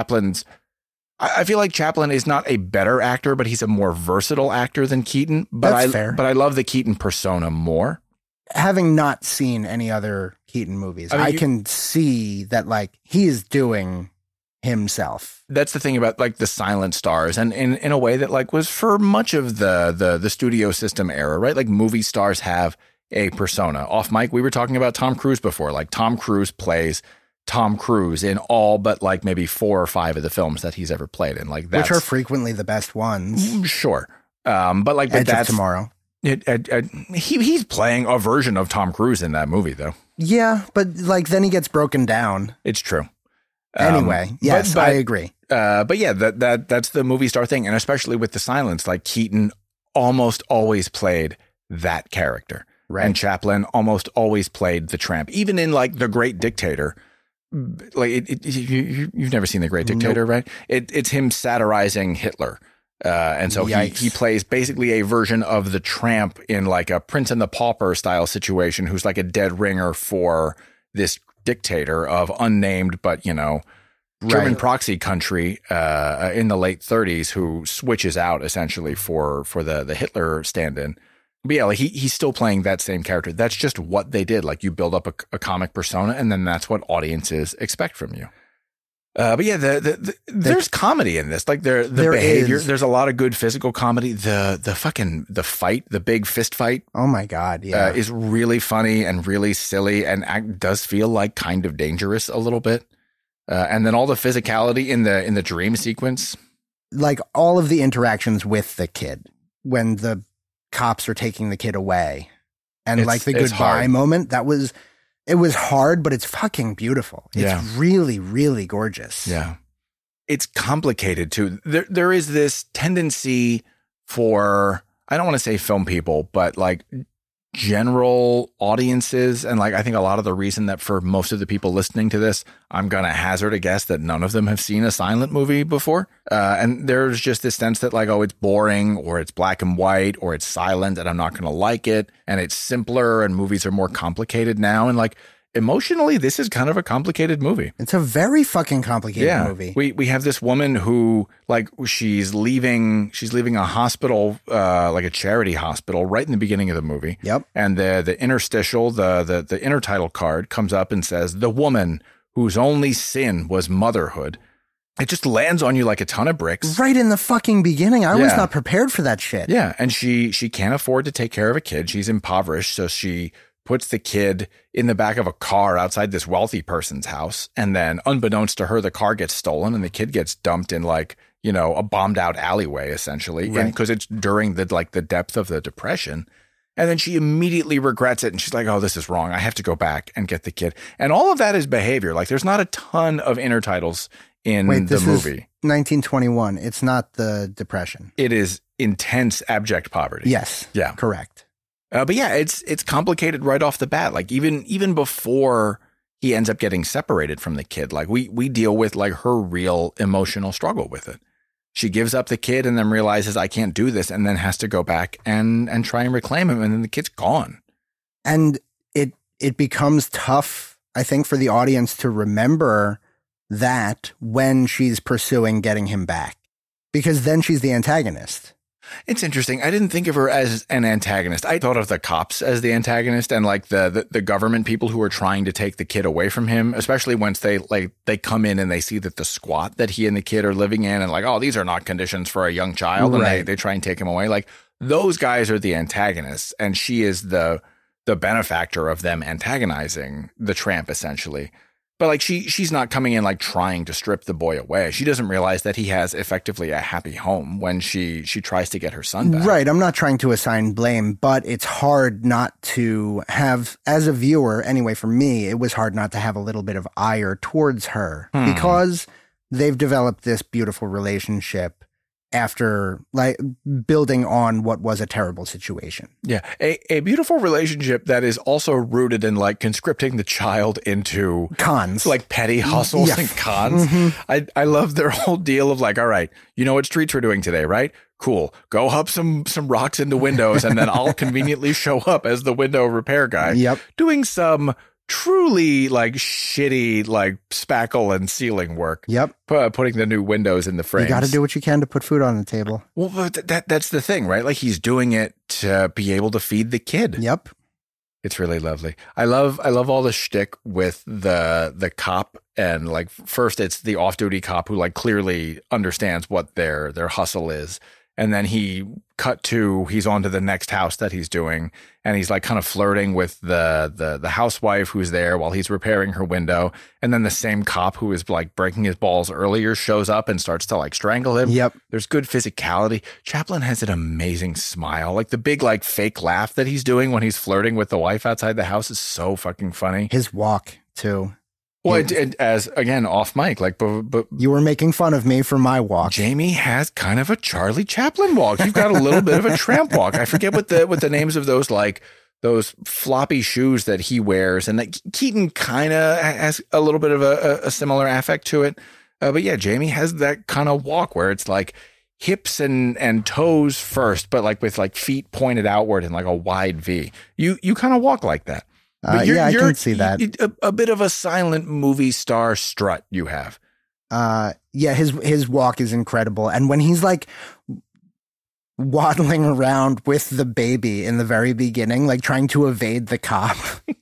I feel like Chaplin is not a better actor, but he's a more versatile actor than Keaton. That's fair. But I love the Keaton persona more. Having not seen any other Keaton movies, I can see that he is doing himself. That's the thing about the silent stars, and in a way that was for much of the studio system era, right? Movie stars have a persona. Off mic, we were talking about Tom Cruise before. Tom Cruise plays Tom Cruise in all but maybe 4 or 5 of the films that he's ever played in. Which are frequently the best ones. Sure. But Edge of Tomorrow. He's playing a version of Tom Cruise in that movie, though. Yeah, but then he gets broken down. It's true. Anyway, yes, I agree. But yeah, that's the movie star thing, and especially with the silence, Keaton almost always played that character, right? And Chaplin almost always played the tramp, even in The Great Dictator. You've never seen The Great Dictator, nope. Right? It's him satirizing Hitler. And so he plays basically a version of the tramp in a Prince and the Pauper style situation, who's a dead ringer for this dictator of unnamed, but German proxy country in the late 30s, who switches out essentially for the Hitler stand-in. But yeah, he's still playing that same character. That's just what they did. You build up a comic persona, and then that's what audiences expect from you. But yeah, there's comedy in this. The behavior. There's a lot of good physical comedy. The fight, the big fist fight. Oh my God, yeah, is really funny and really silly, and does feel kind of dangerous a little bit. And then all the physicality in the dream sequence, all of the interactions with the kid when the cops are taking the kid away. and like the goodbye moment. It was hard, but it's fucking beautiful. It's really, really gorgeous. Yeah. It's complicated too. There is this tendency for, I don't want to say film people, but like general audiences. And like, I think a lot of the reason that for most of the people listening to this, I'm going to hazard a guess that none of them have seen a silent movie before. And there's just this sense that like, oh, it's boring, or it's black and white, or it's silent and I'm not going to like it. And it's simpler, and movies are more complicated now. And like, emotionally, this is kind of a complicated movie. It's a very fucking complicated movie. We have this woman who, like, she's leaving a hospital, like a charity hospital, right in the beginning of the movie. Yep. And the interstitial, the intertitle card comes up and says, "The woman whose only sin was motherhood." It just lands on you like a ton of bricks. Right in the fucking beginning. I was not prepared for that shit. Yeah. And she can't afford to take care of a kid. She's impoverished, so she puts the kid in the back of a car outside this wealthy person's house. And then unbeknownst to her, the car gets stolen and the kid gets dumped in like, you know, a bombed out alleyway, essentially. Right. And because it's during the depth of the Depression. And then she immediately regrets it. And she's like, oh, this is wrong. I have to go back and get the kid. And all of that is behavior. Like, there's not a ton of intertitles in the movie. This is 1921. It's not the Depression. It is intense, abject poverty. Yes. Yeah. Correct. But yeah, it's complicated right off the bat. Like even before he ends up getting separated from the kid, like we deal with like her real emotional struggle with it. She gives up the kid and then realizes I can't do this, and then has to go back and try and reclaim him, and then the kid's gone. And it becomes tough, I think, for the audience to remember that when she's pursuing getting him back, because then she's the antagonist. It's interesting. I didn't think of her as an antagonist. I thought of the cops as the antagonist, and like the government people who are trying to take the kid away from him, especially once they come in and they see that the squat that he and the kid are living in, and like, oh, these are not conditions for a young child. Right. And they try and take him away. Like, those guys are the antagonists, and she is the benefactor of them antagonizing the tramp, essentially. But like she's not coming in like trying to strip the boy away. She doesn't realize that he has effectively a happy home when she tries to get her son back. Right. I'm not trying to assign blame, but it's hard not to have, as a viewer, anyway, for me, it was hard not to have a little bit of ire towards her because they've developed this beautiful relationship after like building on what was a terrible situation. Yeah. A beautiful relationship that is also rooted in like conscripting the child into cons, like petty hustles and cons. Mm-hmm. I love their whole deal of like, all right, you know what streets we're doing today, right? Cool. Go hub some rocks into windows, and then I'll conveniently show up as the window repair guy. Yep. Doing some truly like shitty like spackle and ceiling work. Yep. Putting the new windows in the frames. You got to do what you can to put food on the table. Well, that's the thing, right? Like, he's doing it to be able to feed the kid. Yep. It's really lovely. I love all the shtick with the cop, and like, first it's the off-duty cop who like clearly understands what their hustle is. And then he's on to the next house that he's doing, and he's like kind of flirting with the housewife who's there while he's repairing her window. And then the same cop who is like breaking his balls earlier shows up and starts to like strangle him. Yep. There's good physicality. Chaplin has an amazing smile. Like, the big like fake laugh that he's doing when he's flirting with the wife outside the house is so fucking funny. His walk too. Well, as again, off mic, like, but you were making fun of me for my walk. Jamie has kind of a Charlie Chaplin walk. You've got a little bit of a tramp walk. I forget what the names of those, like, those floppy shoes that he wears, and that Keaton kind of has a little bit of a similar affect to it. But yeah, Jamie has that kind of walk where it's like hips and toes first, but like with like feet pointed outward in like a wide V. You kind of walk like that. Yeah, I can see that. A bit of a silent movie star strut you have. Yeah, his walk is incredible. And when he's like waddling around with the baby in the very beginning, like trying to evade the cop.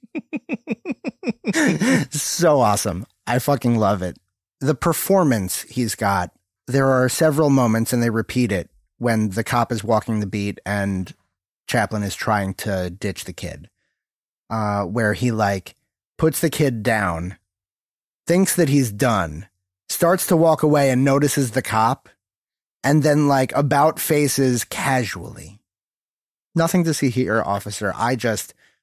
So awesome. I fucking love it. The performance he's got, there are several moments, and they repeat it, when the cop is walking the beat and Chaplin is trying to ditch the kid. Where he like puts the kid down, thinks that he's done, starts to walk away and notices the cop, and then like about faces casually. Nothing to see here, officer. I just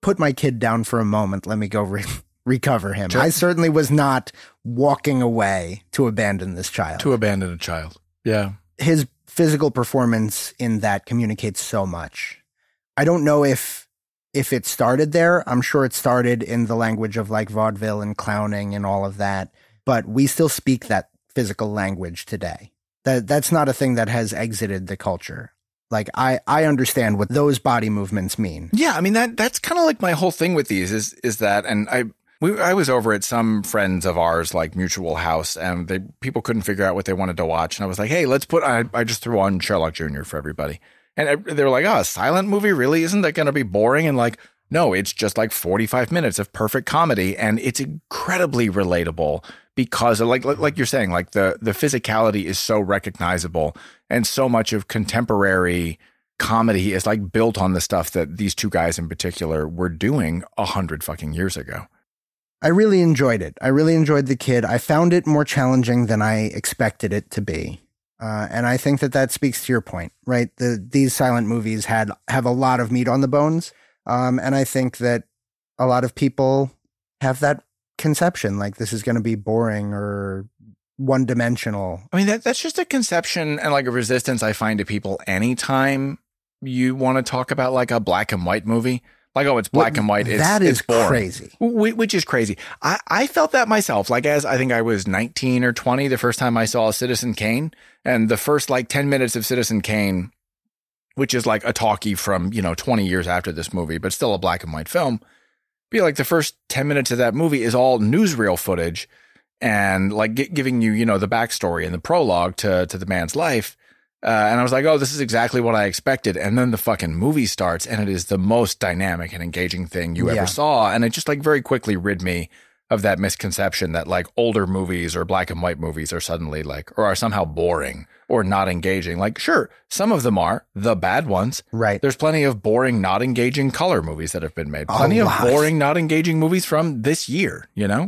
put my kid down for a moment. Let me go recover him. Sure. I certainly was not walking away to abandon this child. To abandon a child. Yeah. His physical performance in that communicates so much. I don't know if it started there. I'm sure it started in the language of like vaudeville and clowning and all of that, but we still speak that physical language today. That's not a thing that has exited the culture. Like I understand what those body movements mean. Yeah, I mean that's kind of like my whole thing with these is that, and I was over at some friends of ours, like mutual house, and people couldn't figure out what they wanted to watch, and I was like, hey, let's put. I just threw on Sherlock Jr. for everybody, and they were like, oh, a silent movie, really? Isn't that going to be boring? And like, no, it's just like 45 minutes of perfect comedy, and it's incredibly relatable because, like you're saying, like the physicality is so recognizable, and so much of contemporary comedy is like built on the stuff that these two guys in particular were doing 100 fucking years ago. I really enjoyed it. I really enjoyed The Kid. I found it more challenging than I expected it to be. And I think that speaks to your point, right? These silent movies have a lot of meat on the bones. And I think that a lot of people have that conception, like this is going to be boring or one-dimensional. I mean, that's just a conception and like a resistance I find to people anytime you want to talk about like a black and white movie. Like, oh, it's black and white. It's boring. Crazy. Which is crazy. I felt that myself. Like, as I think I was 19 or 20 the first time I saw Citizen Kane. And the first, like, 10 minutes of Citizen Kane, which is like a talkie from, 20 years after this movie, but still a black and white film. Be like the first 10 minutes of that movie is all newsreel footage and, like, giving you, the backstory and the prologue to the man's life. And I was like, oh, this is exactly what I expected. And then the fucking movie starts and it is the most dynamic and engaging thing you ever saw. And it just like very quickly rid me of that misconception that like older movies or black and white movies are suddenly like, or are somehow boring or not engaging. Like, sure, some of them are the bad ones. Right. There's plenty of boring, not engaging color movies that have been made. Plenty of boring, not engaging movies from this year, Yeah.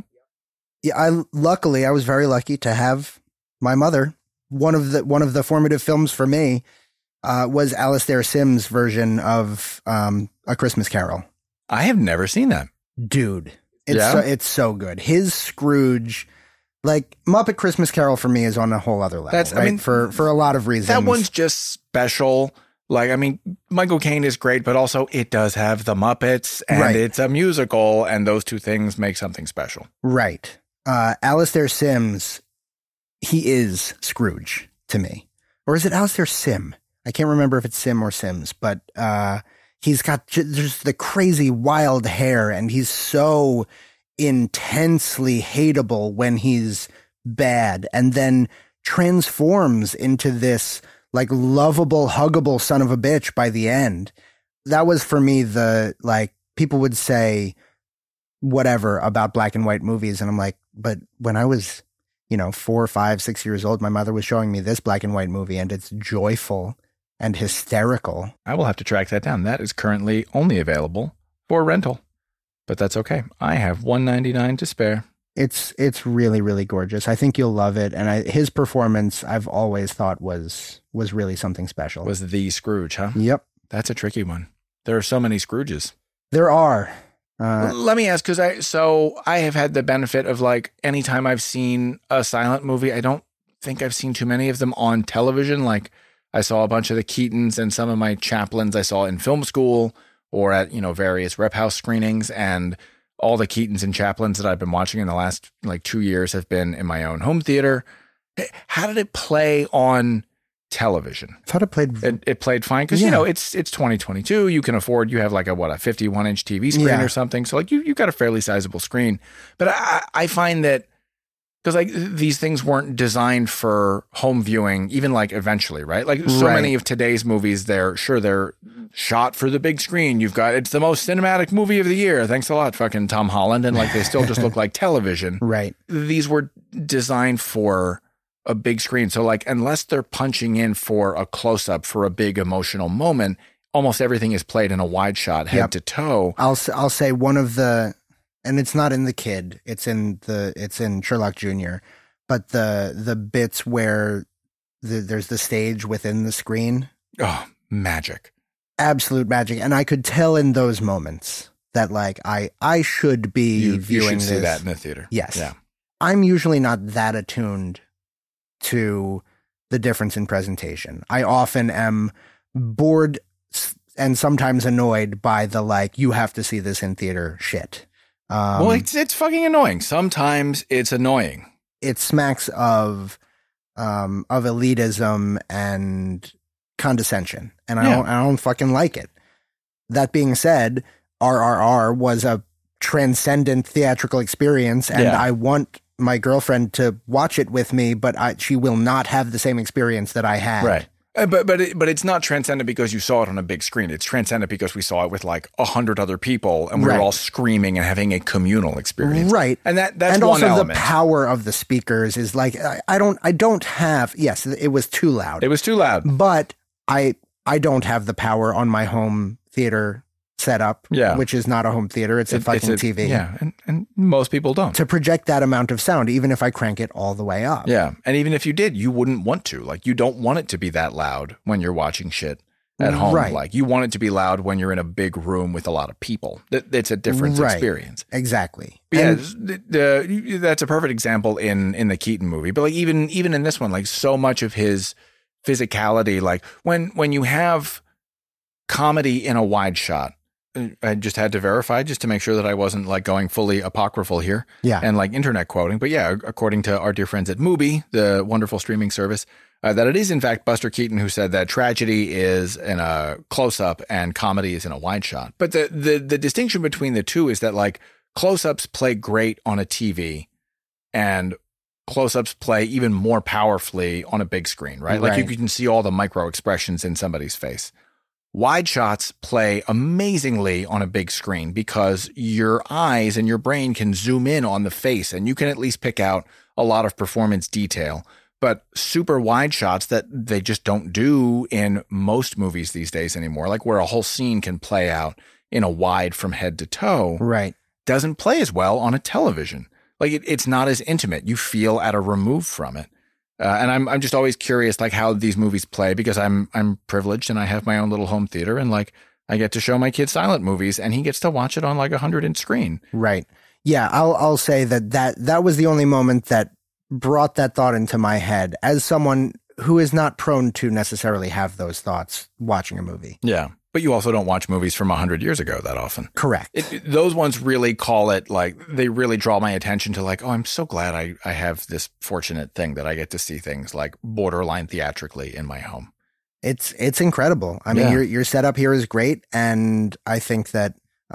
Luckily, I was very lucky to have my mother. One of the formative films for me was Alastair Sim's version of A Christmas Carol. I have never seen that. Dude, it's so good. His Scrooge, like Muppet Christmas Carol for me is on a whole other level. I mean, for a lot of reasons. That one's just special. Like, I mean, Michael Caine is great, but also it does have the Muppets and it's a musical, and those two things make something special. Right. Alastair Sim's, he is Scrooge to me. Or is it Alastair Sim? I can't remember if it's Sim or Sims, but he's got just the crazy wild hair, and he's so intensely hateable when he's bad, and then transforms into this like lovable, huggable son of a bitch by the end. That was for me people would say whatever about black and white movies, and I'm like, but when I was 4, 5, 6 years old, my mother was showing me this black and white movie, and it's joyful and hysterical. I will have to track that down. That is currently only available for rental, but that's okay. I have $1.99 to spare. It's really, really gorgeous. I think you'll love it. And his performance, I've always thought was really something special. Was the Scrooge, huh? Yep. That's a tricky one. There are so many Scrooges. There are. Let me ask, because I have had the benefit of like anytime I've seen a silent movie, I don't think I've seen too many of them on television. Like I saw a bunch of the Keatons and some of my Chaplins I saw in film school or at, various rep house screenings, and all the Keatons and Chaplins that I've been watching in the last like 2 years have been in my own home theater. How did it play on television? I thought it played fine because it's 2022. You can afford, you have like a 51-inch TV screen or something, so like you've got a fairly sizable screen. But I find that because like these things weren't designed for home viewing, even like eventually, right? Like so many of today's movies, they're shot for the big screen. It's the most cinematic movie of the year. Thanks a lot, fucking Tom Holland, and like they still just look like television. Right. These were designed for a big screen. So like, unless they're punching in for a close-up for a big emotional moment, almost everything is played in a wide shot, head to toe. I'll say one of the, and it's not in The Kid, it's in Sherlock Jr., but the bits where there's the stage within the screen. Oh, magic. Absolute magic. And I could tell in those moments that like I should be viewing you should this. see that in the theater. Yes. Yeah. I'm usually not that attuned to the difference in presentation. I often am bored and sometimes annoyed by the like, you have to see this in theater shit. Well, it's fucking annoying. Sometimes it's annoying. It smacks of elitism and condescension, and I don't fucking like it. That being said, RRR was a transcendent theatrical experience, and I want my girlfriend to watch it with me, but she will not have the same experience that I had. Right. But it's not transcendent because you saw it on a big screen. It's transcendent because we saw it with like 100 other people, and we were all screaming and having a communal experience. Right. And that's and one also element. The power of the speakers is like I don't have. Yes, it was too loud. It was too loud. But I don't have the power on my home theater setup, which is not a home theater. It's a fucking TV. Yeah, and most people don't. To project that amount of sound, even if I crank it all the way up. Yeah, and even if you did, you wouldn't want to. Like, you don't want it to be that loud when you're watching shit at home. Right. Like, you want it to be loud when you're in a big room with a lot of people. It's a different experience. Exactly. Yeah, that's a perfect example in the Keaton movie. But like even in this one, like so much of his physicality, like when you have comedy in a wide shot. I just had to verify just to make sure that I wasn't like going fully apocryphal here and like internet quoting. But yeah, according to our dear friends at Mubi, the wonderful streaming service, that it is in fact Buster Keaton who said that tragedy is in a close-up and comedy is in a wide shot. But the distinction between the two is that like close-ups play great on a TV and close-ups play even more powerfully on a big screen, right? Like you can see all the micro expressions in somebody's face. Wide shots play amazingly on a big screen because your eyes and your brain can zoom in on the face and you can at least pick out a lot of performance detail. But super wide shots that they just don't do in most movies these days anymore, like where a whole scene can play out in a wide from head to toe, doesn't play as well on a television. Like it's not as intimate. You feel at a remove from it. And I'm just always curious, like how these movies play because I'm privileged and I have my own little home theater and like I get to show my kid silent movies and he gets to watch it on like 100-inch screen. Right. Yeah. I'll say that was the only moment that brought that thought into my head as someone who is not prone to necessarily have those thoughts watching a movie. Yeah. But you also don't watch movies from 100 years ago that often. Correct. Those ones really call it like they really draw my attention to like, oh, I'm so glad I have this fortunate thing that I get to see things like borderline theatrically in my home. It's incredible. I mean, your setup here is great. And I think that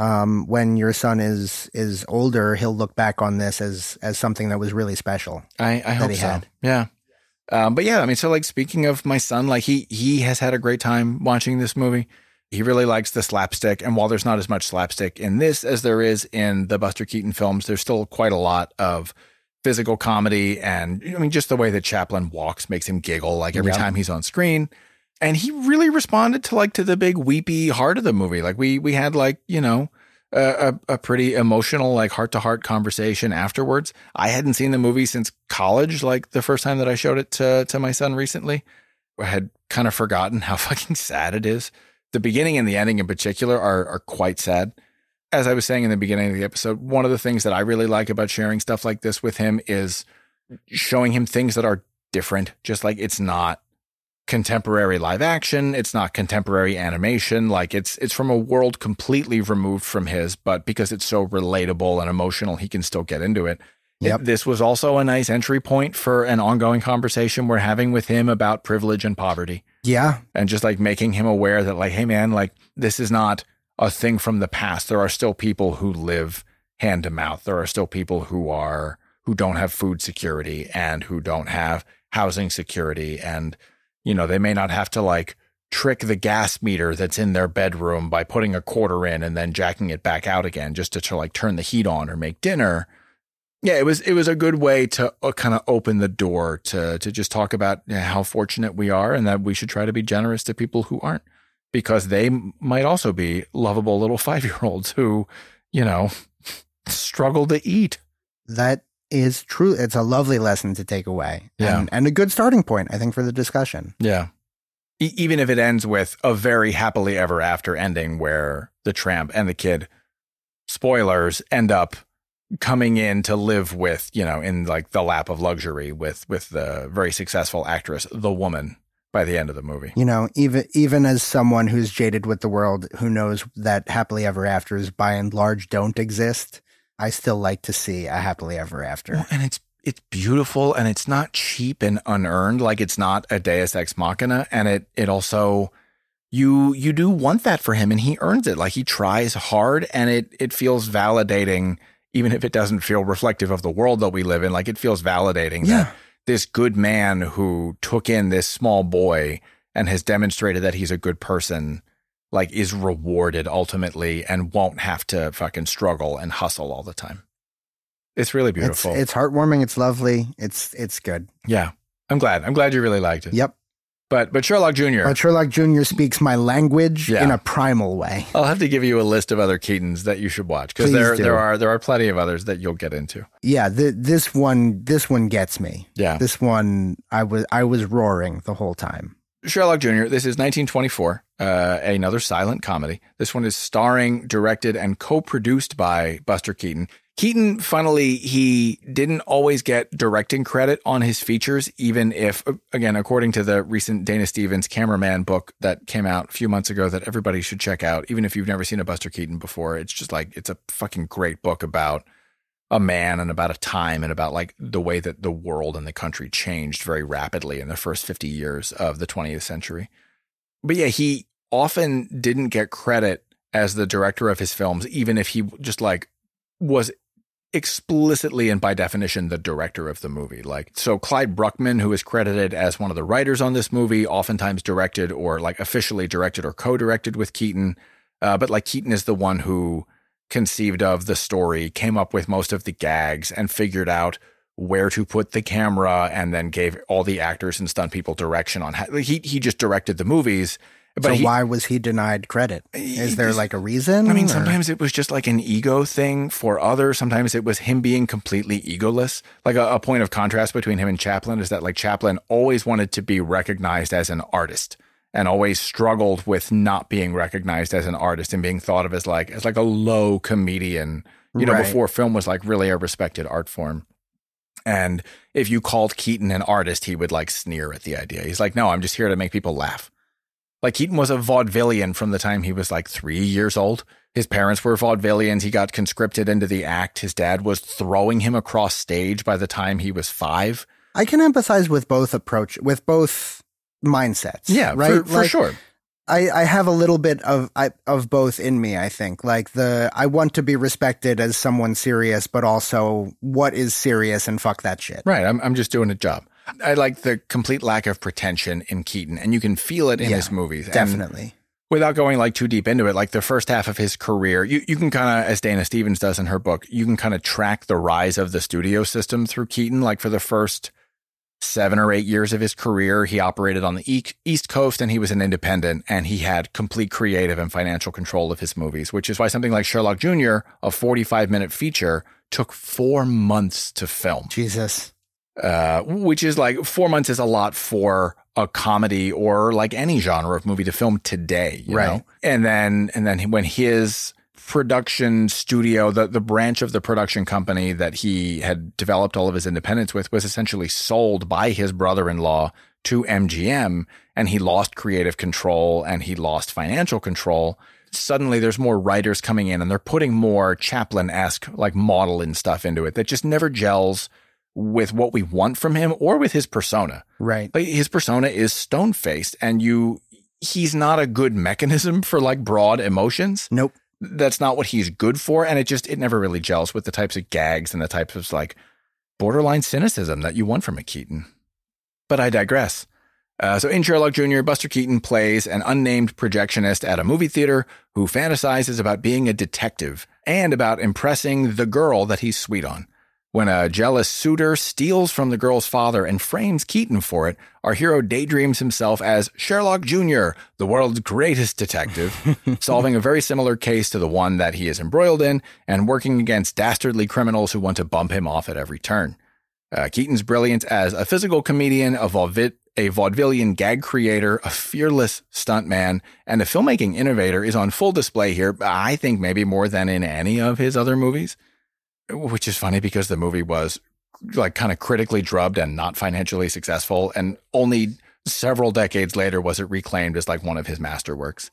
when your son is older, he'll look back on this as something that was really special. I hope so. Yeah. But yeah, I mean, so like speaking of my son, like he has had a great time watching this movie. He really likes the slapstick. And while there's not as much slapstick in this as there is in the Buster Keaton films, there's still quite a lot of physical comedy. And I mean, just the way that Chaplin walks makes him giggle like every time he's on screen. And he really responded to the big weepy heart of the movie. Like we had like, you know, a pretty emotional, like heart to heart conversation afterwards. I hadn't seen the movie since college. Like the first time that I showed it to my son recently, I had kind of forgotten how fucking sad it is. The beginning and the ending in particular are quite sad. As I was saying in the beginning of the episode, one of the things that I really like about sharing stuff like this with him is showing him things that are different. Just like it's not contemporary live action. It's not contemporary animation. Like it's from a world completely removed from his, but because it's so relatable and emotional, he can still get into it. This was also a nice entry point for an ongoing conversation we're having with him about privilege and poverty. Yeah. And just like making him aware that like, hey man, like this is not a thing from the past. There are still people who live hand to mouth. There are still people who don't have food security and who don't have housing security. And, you know, they may not have to like trick the gas meter that's in their bedroom by putting a quarter in and then jacking it back out again just to like turn the heat on or make dinner. Yeah, it was a good way to kind of open the door to just talk about how fortunate we are and that we should try to be generous to people who aren't, because they might also be lovable little 5-year-olds who, you know, struggle to eat. That is true. It's a lovely lesson to take away. Yeah. And a good starting point, I think, for the discussion. Yeah. Even if it ends with a very happily ever after ending where the tramp and the kid spoilers, end up coming in to live with, in like the lap of luxury with the very successful actress, the woman, by the end of the movie. Even as someone who's jaded with the world, who knows that happily ever afters by and large don't exist, I still like to see a happily ever after. Well, and it's beautiful, and it's not cheap and unearned. Like, it's not a Deus Ex Machina, and it also, you do want that for him, and he earns it. Like, he tries hard, and it feels validating, even if it doesn't feel reflective of the world that we live in. Like, it feels validating that this good man who took in this small boy and has demonstrated that he's a good person, like, is rewarded ultimately and won't have to fucking struggle and hustle all the time. It's really beautiful. It's heartwarming. It's lovely. It's good. Yeah. I'm glad you really liked it. Yep. But Sherlock Jr. But Sherlock Jr. speaks my language in a primal way. I'll have to give you a list of other Keatons that you should watch, because there are plenty of others that you'll get into. Yeah, this one gets me. Yeah. This one I was roaring the whole time. Sherlock Jr., this is 1924, another silent comedy. This one is starring, directed, and co-produced by Buster Keaton. Keaton, funnily, he didn't always get directing credit on his features, even if, again, according to the recent Dana Stevens Cameraman book that came out a few months ago that everybody should check out, even if you've never seen a Buster Keaton before, it's just like, it's a fucking great book about a man and about a time and about like the way that the world and the country changed very rapidly in the first 50 years of the 20th century. But yeah, he often didn't get credit as the director of his films, even if he just like was explicitly and by definition the director of the movie. Like, so Clyde Bruckman, who is credited as one of the writers on this movie, oftentimes directed or like officially directed or co-directed with Keaton. But like, Keaton is the one who conceived of the story, came up with most of the gags, and figured out where to put the camera, and then gave all the actors and stunt people direction on how he just directed the movies. But so why was he denied credit? Is there like a reason? I mean, sometimes it was just like an ego thing for others. Sometimes it was him being completely egoless. Like a point of contrast between him and Chaplin is that like Chaplin always wanted to be recognized as an artist and always struggled with not being recognized as an artist and being thought of as like a low comedian, before film was like really a respected art form. And if you called Keaton an artist, he would like sneer at the idea. He's like, no, I'm just here to make people laugh. Like, Keaton was a vaudevillian from the time he was like 3 years old. His parents were vaudevillians. He got conscripted into the act. His dad was throwing him across stage by the time he was 5. I can empathize with both mindsets. Yeah, right? For sure. I have a little bit of both in me, I think. Like, I want to be respected as someone serious, but also what is serious, and fuck that shit. Right. I'm just doing a job. I like the complete lack of pretension in Keaton, and you can feel it in his movies. Definitely. And without going like too deep into it, like the first half of his career, you can kind of, as Dana Stevens does in her book, you can kind of track the rise of the studio system through Keaton. Like, for the first 7 or 8 years of his career, he operated on the East Coast, and he was an independent, and he had complete creative and financial control of his movies, which is why something like Sherlock Jr., a 45-minute feature, took 4 months to film. Jesus. Which is like 4 months is a lot for a comedy or like any genre of movie to film today, you know? And then when his production studio, the branch of the production company that he had developed all of his independence with, was essentially sold by his brother-in-law to MGM, and he lost creative control and he lost financial control. Suddenly there's more writers coming in, and they're putting more Chaplin-esque like maudlin stuff into it that just never gels with what we want from him or with his persona. Right. Like, his persona is stone-faced, and he's not a good mechanism for like broad emotions. Nope. That's not what he's good for. And it never really gels with the types of gags and the types of like borderline cynicism that you want from a Keaton. But I digress. So in Sherlock Jr., Buster Keaton plays an unnamed projectionist at a movie theater who fantasizes about being a detective and about impressing the girl that he's sweet on. When a jealous suitor steals from the girl's father and frames Keaton for it, our hero daydreams himself as Sherlock Jr., the world's greatest detective, solving a very similar case to the one that he is embroiled in and working against dastardly criminals who want to bump him off at every turn. Keaton's brilliant as a physical comedian, a vaudevillian gag creator, a fearless stuntman, and a filmmaking innovator is on full display here, I think maybe more than in any of his other movies, which is funny because the movie was like kind of critically drubbed and not financially successful, and only several decades later was it reclaimed as like one of his masterworks.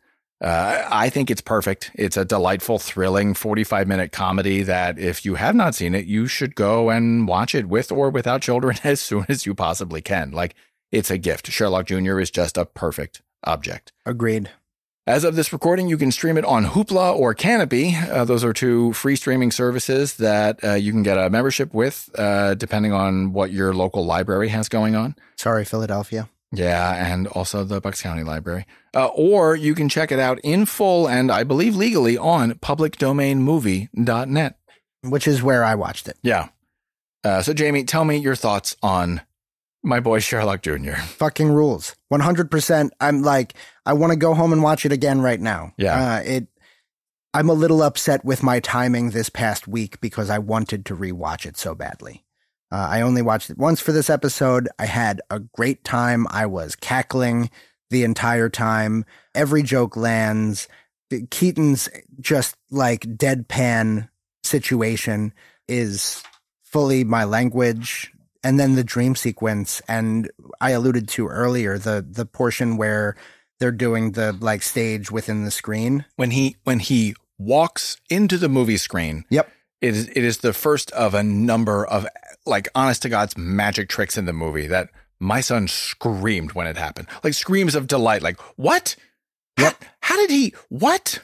I think it's perfect. It's a delightful, thrilling 45-minute comedy that if you have not seen it, you should go and watch it with or without children as soon as you possibly can. Like, it's a gift. Sherlock Jr. is just a perfect object. Agreed. As of this recording, you can stream it on Hoopla or Canopy. Those are two free streaming services that you can get a membership with, depending on what your local library has going on. Sorry, Philadelphia. Yeah, and also the Bucks County Library. Or you can check it out in full and I believe legally on publicdomainmovie.net. Which is where I watched it. Yeah. So, Jamie, tell me your thoughts on my boy Sherlock Jr. Fucking rules. 100%. I'm like, I want to go home and watch it again right now. Yeah. I'm a little upset with my timing this past week because I wanted to rewatch it so badly. I only watched it once for this episode. I had a great time. I was cackling the entire time. Every joke lands. Keaton's just like deadpan situation is fully my language. And then the dream sequence, and I alluded to earlier, the portion where they're doing the like stage within the screen. When he walks into the movie screen. Yep. It is the first of a number of like honest to God's magic tricks in the movie that my son screamed when it happened. Like screams of delight. Like, what? Yep. How did he, what?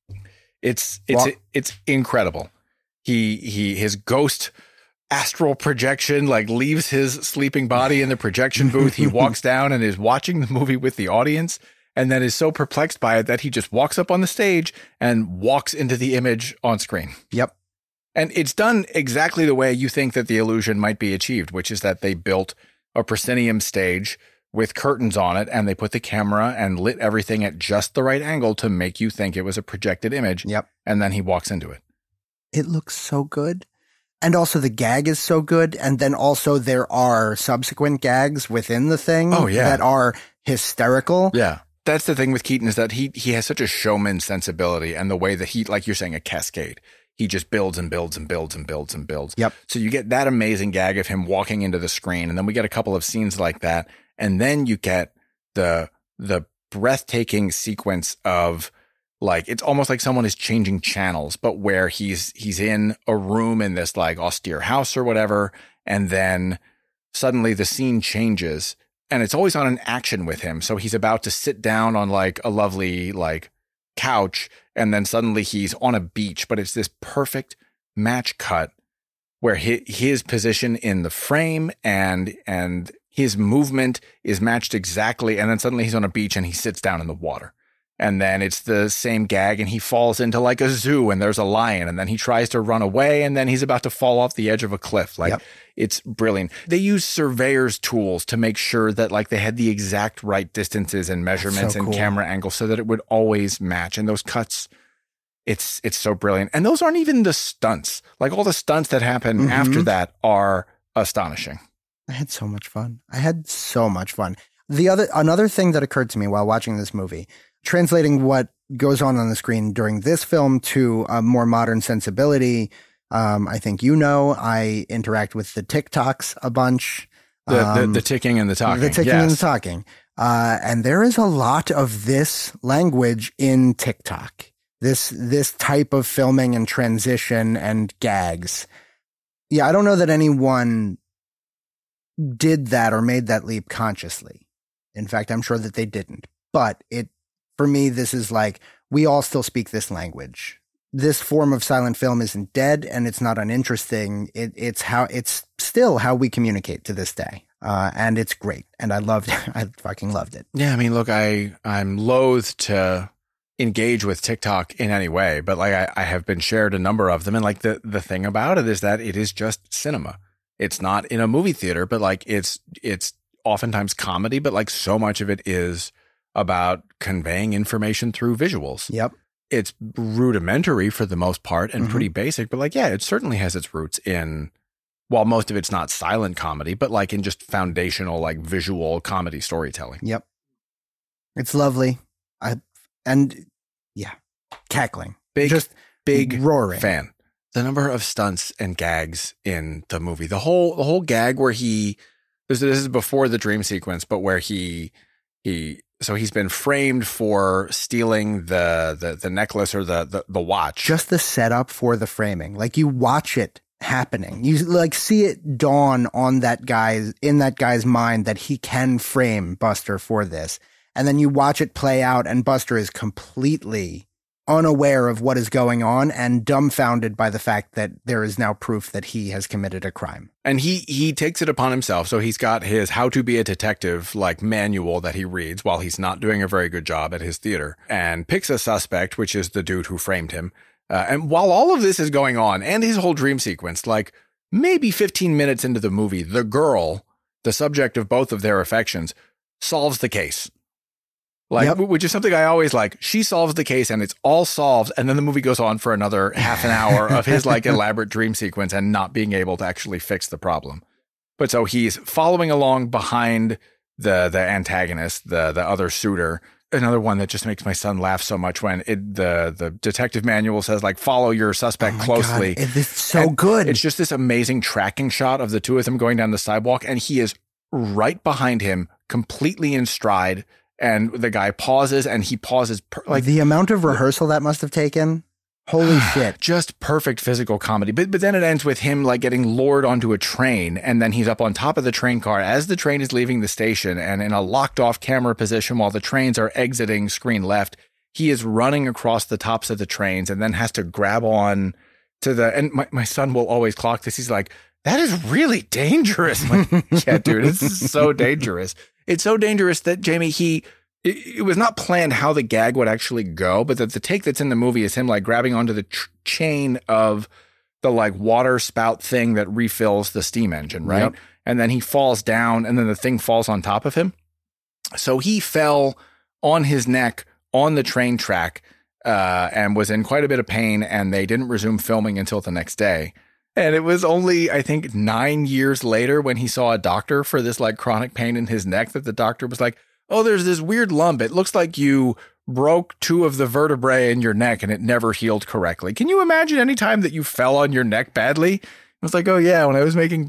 It's incredible. His ghost astral projection like leaves his sleeping body in the projection booth. He walks down and is watching the movie with the audience and then is so perplexed by it that he just walks up on the stage and walks into the image on screen. Yep. And it's done exactly the way you think that the illusion might be achieved, which is that they built a proscenium stage with curtains on it and they put the camera and lit everything at just the right angle to make you think it was a projected image. Yep. And then he walks into it. It looks so good. And also the gag is so good. And then also there are subsequent gags within the thing that are hysterical. Yeah. That's the thing with Keaton is that he has such a showman sensibility and the way that he, like you're saying, a cascade. He just builds and builds and builds and builds and builds. Yep. So you get that amazing gag of him walking into the screen. And then we get a couple of scenes like that. And then you get the breathtaking sequence of like, it's almost like someone is changing channels, but where he's in a room in this like austere house or whatever. And then suddenly the scene changes and it's always on an action with him. So he's about to sit down on like a lovely like couch. And then suddenly he's on a beach, but it's this perfect match cut where his position in the frame and his movement is matched exactly. And then suddenly he's on a beach and he sits down in the water. And then it's the same gag and he falls into like a zoo and there's a lion and then he tries to run away and then he's about to fall off the edge of a cliff. Like It's brilliant. They use surveyor's tools to make sure that like they had the exact right distances and measurements and camera angles so that it would always match. And those cuts, it's so brilliant. And those aren't even the stunts. Like all the stunts that happen after that are astonishing. I had so much fun. Another thing that occurred to me while watching this movie, translating what goes on the screen during this film to a more modern sensibility. I think I interact with the TikToks a bunch. The ticking and the talking. The ticking and the talking. And there is a lot of this language in TikTok. This type of filming and transition and gags. Yeah, I don't know that anyone did that or made that leap consciously. In fact, I'm sure that they didn't. But for me, this is like, we all still speak this language. This form of silent film isn't dead and it's not uninteresting. It's still how we communicate to this day. And it's great. And I fucking loved it. Yeah. I mean, look, I'm loath to engage with TikTok in any way, but like I have been shared a number of them. And like the thing about it is that it is just cinema. It's not in a movie theater, but like it's oftentimes comedy, but like so much of it is about conveying information through visuals. Yep. It's rudimentary for the most part and pretty basic, but like, yeah, it certainly has its roots in while most of it's not silent comedy, but like in just foundational, like visual comedy storytelling. Yep. It's lovely. Cackling. Big roaring fan. The number of stunts and gags in the movie, the whole gag where this is before the dream sequence, but where he's been framed for stealing the necklace or the watch. Just the setup for the framing. Like you watch it happening. You like see it dawn on that guy's mind that he can frame Buster for this. And then you watch it play out and Buster is completely unaware of what is going on and dumbfounded by the fact that there is now proof that he has committed a crime. And he takes it upon himself. So he's got his how to be a detective like manual that he reads while he's not doing a very good job at his theater, and picks a suspect, which is the dude who framed him. And while all of this is going on and his whole dream sequence, like maybe 15 minutes into the movie, the girl, the subject of both of their affections, solves the case. Like, which is something I always like. She solves the case and it's all solved. And then the movie goes on for another half an hour of his like elaborate dream sequence and not being able to actually fix the problem. But so he's following along behind the antagonist, the other suitor. Another one that just makes my son laugh so much when the detective manual says like, follow your suspect closely. God, it's so good. It's just this amazing tracking shot of the two of them going down the sidewalk. And he is right behind him, completely in stride. And the guy pauses and he pauses. Like the amount of rehearsal that must have taken. Holy shit. Just perfect physical comedy. But then it ends with him like getting lured onto a train. And then he's up on top of the train car as the train is leaving the station and in a locked off camera position while the trains are exiting screen left. He is running across the tops of the trains and then has to grab on to and my son will always clock this. He's like, that is really dangerous. I'm like, yeah, dude, it's so dangerous. It's so dangerous that Jamie, it was not planned how the gag would actually go, but that the take that's in the movie is him like grabbing onto the chain of the like water spout thing that refills the steam engine, right? Yep. And then he falls down and then the thing falls on top of him. So he fell on his neck on the train track and was in quite a bit of pain, and they didn't resume filming until the next day. And it was only, I think, 9 years later when he saw a doctor for this like chronic pain in his neck that the doctor was like, oh, there's this weird lump. It looks like you broke 2 of the vertebrae in your neck and it never healed correctly. Can you imagine any time that you fell on your neck badly? It was like, oh yeah, when I was making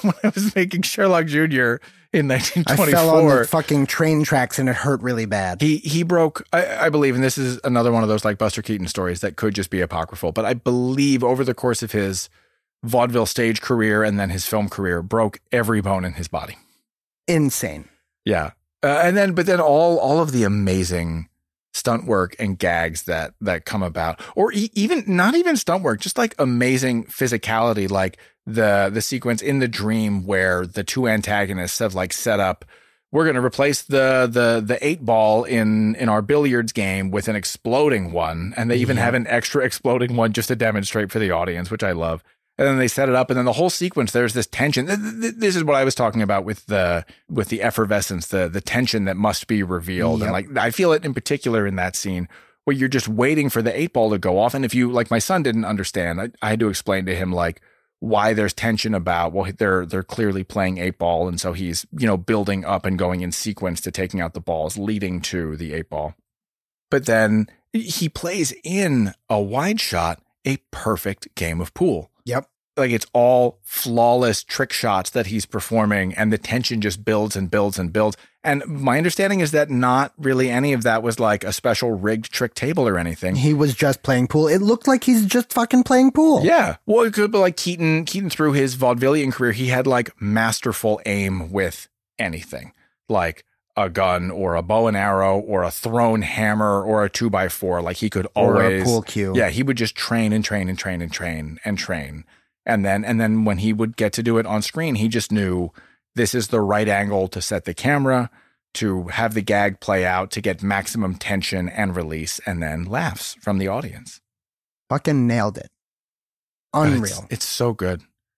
Sherlock Jr. in 1924. I fell on the fucking train tracks and it hurt really bad. He broke, I believe, and this is another one of those like Buster Keaton stories that could just be apocryphal, but I believe over the course of his vaudeville stage career and then his film career, broke every bone in his body. Insane. Yeah. But then all of the amazing stunt work and gags that come about, or even not even stunt work, just like amazing physicality, like the sequence in the dream where the two antagonists have like set up, we're going to replace the 8-ball in our billiards game with an exploding one. And they even have an extra exploding one just to demonstrate for the audience, which I love. And then they set it up, and then the whole sequence, there's this tension. This is what I was talking about with the effervescence, the tension that must be revealed. Yep. And like, I feel it in particular in that scene where you're just waiting for the 8-ball to go off. And if you, like, my son didn't understand, I had to explain to him like why there's tension about, well, they're clearly playing 8-ball. And so he's, building up and going in sequence to taking out the balls leading to the 8-ball. But then he plays in a wide shot, a perfect game of pool. Yep. Like it's all flawless trick shots that he's performing, and the tension just builds and builds and builds. And my understanding is that not really any of that was like a special rigged trick table or anything. He was just playing pool. It looked like he's just fucking playing pool. Yeah. Well, it could be like Keaton through his vaudevillian career, he had like masterful aim with anything, like a gun or a bow and arrow or a thrown hammer or a 2x4. Like he could always, or a pool cue. Yeah. He would just train and train and train and train and train. And then when he would get to do it on screen, he just knew this is the right angle to set the camera, to have the gag play out, to get maximum tension and release, and then laughs from the audience. Fucking nailed it. Unreal. It's so good.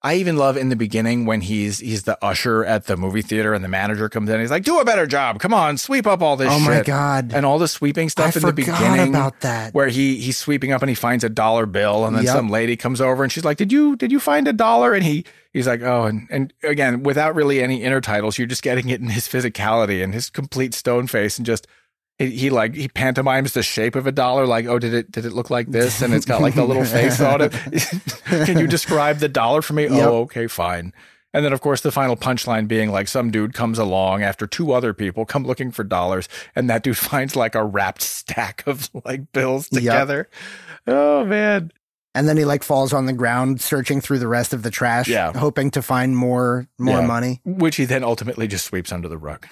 I even love in the beginning when he's the usher at the movie theater and the manager comes in. He's like, do a better job. Come on, sweep up all this shit. Oh my God. And all the sweeping stuff in the beginning. I forgot about that. Where he's sweeping up and he finds $1 bill and then some lady comes over and she's like, did you find $1? And he's like, oh, and again, without really any intertitles, you're just getting it in his physicality and his complete stone face and just he pantomimes the shape of $1, like, oh, did it look like this? And it's got like the little face on it. Can you describe the dollar for me? Yep. Oh, okay, fine. And then, of course, the final punchline being like some dude comes along after 2 other people come looking for dollars, and that dude finds like a wrapped stack of like bills together. Yep. Oh, man. And then he like falls on the ground searching through the rest of the trash, hoping to find more money. Which he then ultimately just sweeps under the rug.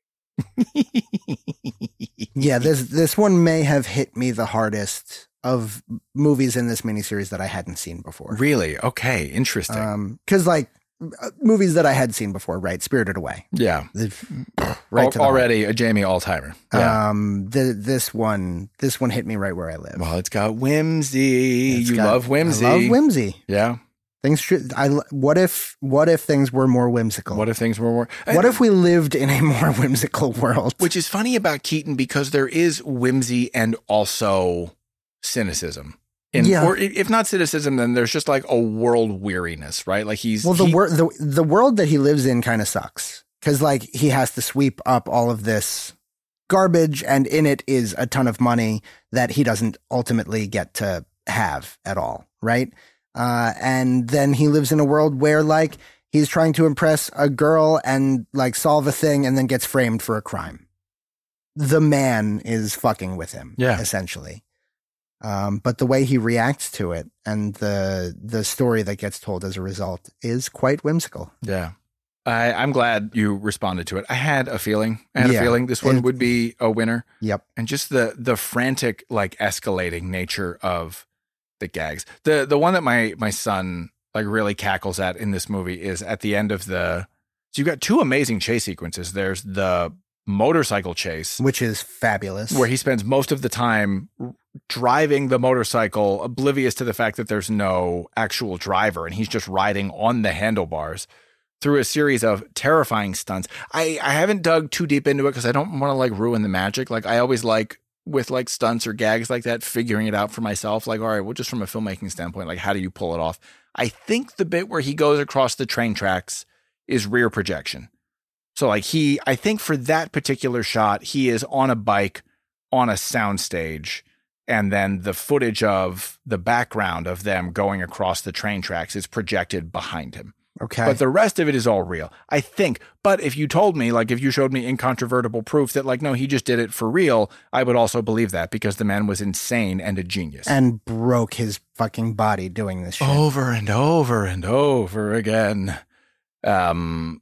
Yeah, this one may have hit me the hardest of movies in this miniseries that I hadn't seen before. Really? Okay, interesting. Because like movies that I had seen before, right? Spirited Away. Yeah, right. Already a Jamie all-timer. Yeah. This one hit me right where I live. Well, it's got whimsy. You love whimsy. I love whimsy. Yeah. What if things were more whimsical? What if things were more? What if we lived in a more whimsical world? Which is funny about Keaton because there is whimsy and also cynicism. Or if not cynicism, then there's just like a world weariness, right? Like the world that he lives in kind of sucks because like he has to sweep up all of this garbage, and in it is a ton of money that he doesn't ultimately get to have at all, right? And then he lives in a world where like he's trying to impress a girl and like solve a thing and then gets framed for a crime. The man is fucking with him, essentially. But the way he reacts to it and the story that gets told as a result is quite whimsical. Yeah. I'm glad you responded to it. I had a feeling. This one would be a winner. Yep. And just the frantic, like escalating nature of the gags. The one that my son like really cackles at in this movie is at the end of so you've got 2 amazing chase sequences. There's the motorcycle chase, which is fabulous, where he spends most of the time driving the motorcycle, oblivious to the fact that there's no actual driver, and he's just riding on the handlebars through a series of terrifying stunts. I haven't dug too deep into it because I don't want to like ruin the magic. Like I always like with like stunts or gags like that, figuring it out for myself. Like, all right, well, just from a filmmaking standpoint, like how do you pull it off? I think the bit where he goes across the train tracks is rear projection. So like I think for that particular shot, he is on a bike on a soundstage, and then the footage of the background of them going across the train tracks is projected behind him. Okay. But the rest of it is all real, I think. But if you told me, like if you showed me incontrovertible proof that like, no, he just did it for real, I would also believe that because the man was insane and a genius. And broke his fucking body doing this shit. Over and over and over again. But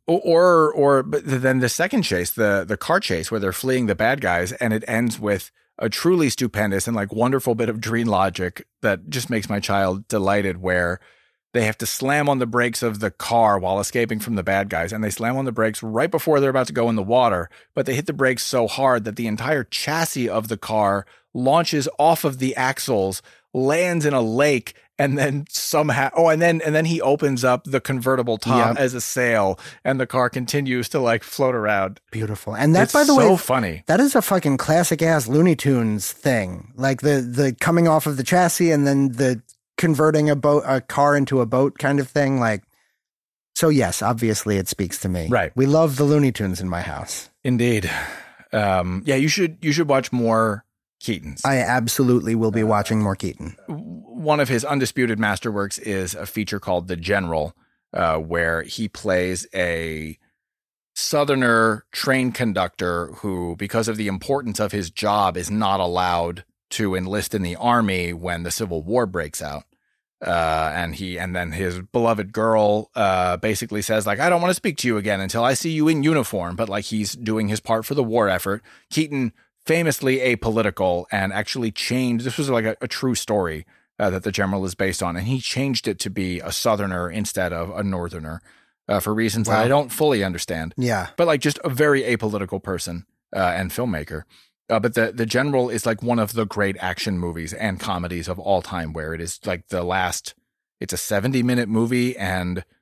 then the second chase, the car chase where they're fleeing the bad guys, and it ends with a truly stupendous and like wonderful bit of dream logic that just makes my child delighted, where they have to slam on the brakes of the car while escaping from the bad guys. And they slam on the brakes right before they're about to go in the water, but they hit the brakes so hard that the entire chassis of the car launches off of the axles, lands in a lake, and then somehow, and then he opens up the convertible top as a sail, and the car continues to like float around. Beautiful. And that, by the way, so funny. That is a fucking classic ass Looney Tunes thing. Like the coming off of the chassis and then the converting a car into a boat kind of thing. Like, so yes, obviously it speaks to me. Right. We love the Looney Tunes in my house. Indeed. Yeah, you should watch more Keaton's. I absolutely will be watching more Keaton. One of his undisputed masterworks is a feature called The General, where he plays a Southerner train conductor who, because of the importance of his job, is not allowed to enlist in the army when the Civil War breaks out. And then his beloved girl basically says, like, I don't want to speak to you again until I see you in uniform. But like, he's doing his part for the war effort. Keaton, famously apolitical, and actually changed. This was like a true story that The General is based on. And he changed it to be a Southerner instead of a Northerner for reasons that I don't fully understand. Yeah. But like just a very apolitical person and filmmaker. But the General is like one of the great action movies and comedies of all time, where it is like it's a 70-minute movie, and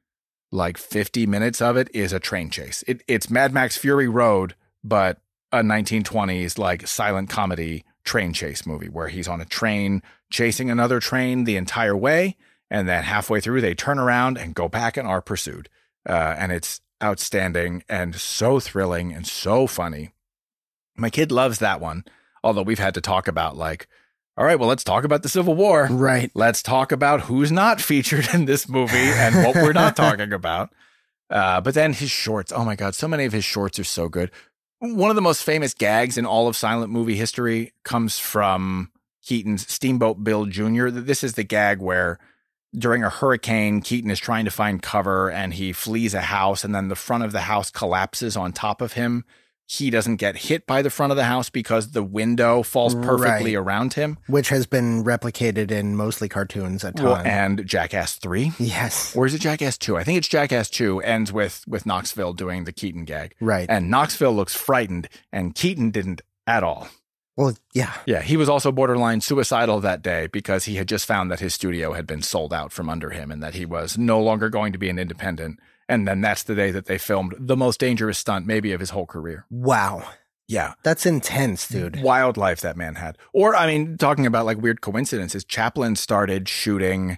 like 50 minutes of it is a train chase. It's Mad Max Fury Road, but a 1920s like silent comedy train chase movie where he's on a train chasing another train the entire way. And then halfway through, they turn around and go back and are pursued. And it's outstanding and so thrilling and so funny. My kid loves that one. Although we've had to talk about like, all right, well, let's talk about the Civil War. Right. Let's talk about who's not featured in this movie and what we're not talking about. But then his shorts. Oh, my God. So many of his shorts are so good. One of the most famous gags in all of silent movie history comes from Keaton's Steamboat Bill Jr. This is the gag where during a hurricane, Keaton is trying to find cover and he flees a house and then the front of the house collapses on top of him. He doesn't get hit by the front of the house because the window falls perfectly around him. Which has been replicated in mostly cartoons at times. Well, and Jackass 3. Yes. Or is it Jackass 2? I think it's Jackass 2 ends with Knoxville doing the Keaton gag. Right. And Knoxville looks frightened and Keaton didn't at all. Well, yeah. Yeah, he was also borderline suicidal that day because he had just found that his studio had been sold out from under him and that he was no longer going to be an independent. And then that's the day that they filmed the most dangerous stunt maybe of his whole career. Wow. Yeah. That's intense, dude. Wild life that man had. Or, I mean, talking about like weird coincidences, Chaplin started shooting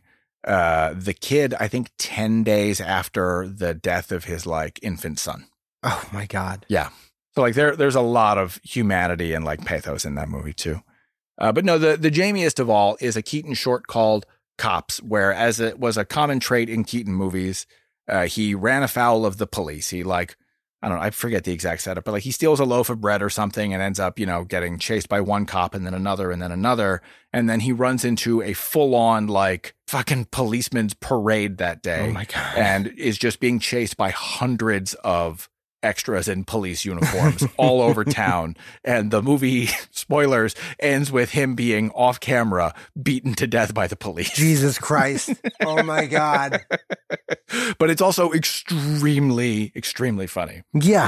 The Kid, I think 10 days after the death of his like infant son. Oh, my God. Yeah. So like there's a lot of humanity and like pathos in that movie too. But no, the jamiest of all is a Keaton short called Cops, where as it was a common trait in Keaton movies, he ran afoul of the police. He like, I don't know, I forget the exact setup, but like he steals a loaf of bread or something and ends up, you know, getting chased by one cop and then another and then another. And then he runs into a full on like fucking policeman's parade that day. Oh my God. And is just being chased by hundreds of extras in police uniforms all over town. And the movie, spoilers, ends with him being off camera, beaten to death by the police. Jesus Christ. Oh my God. But it's also extremely, extremely funny. Yeah.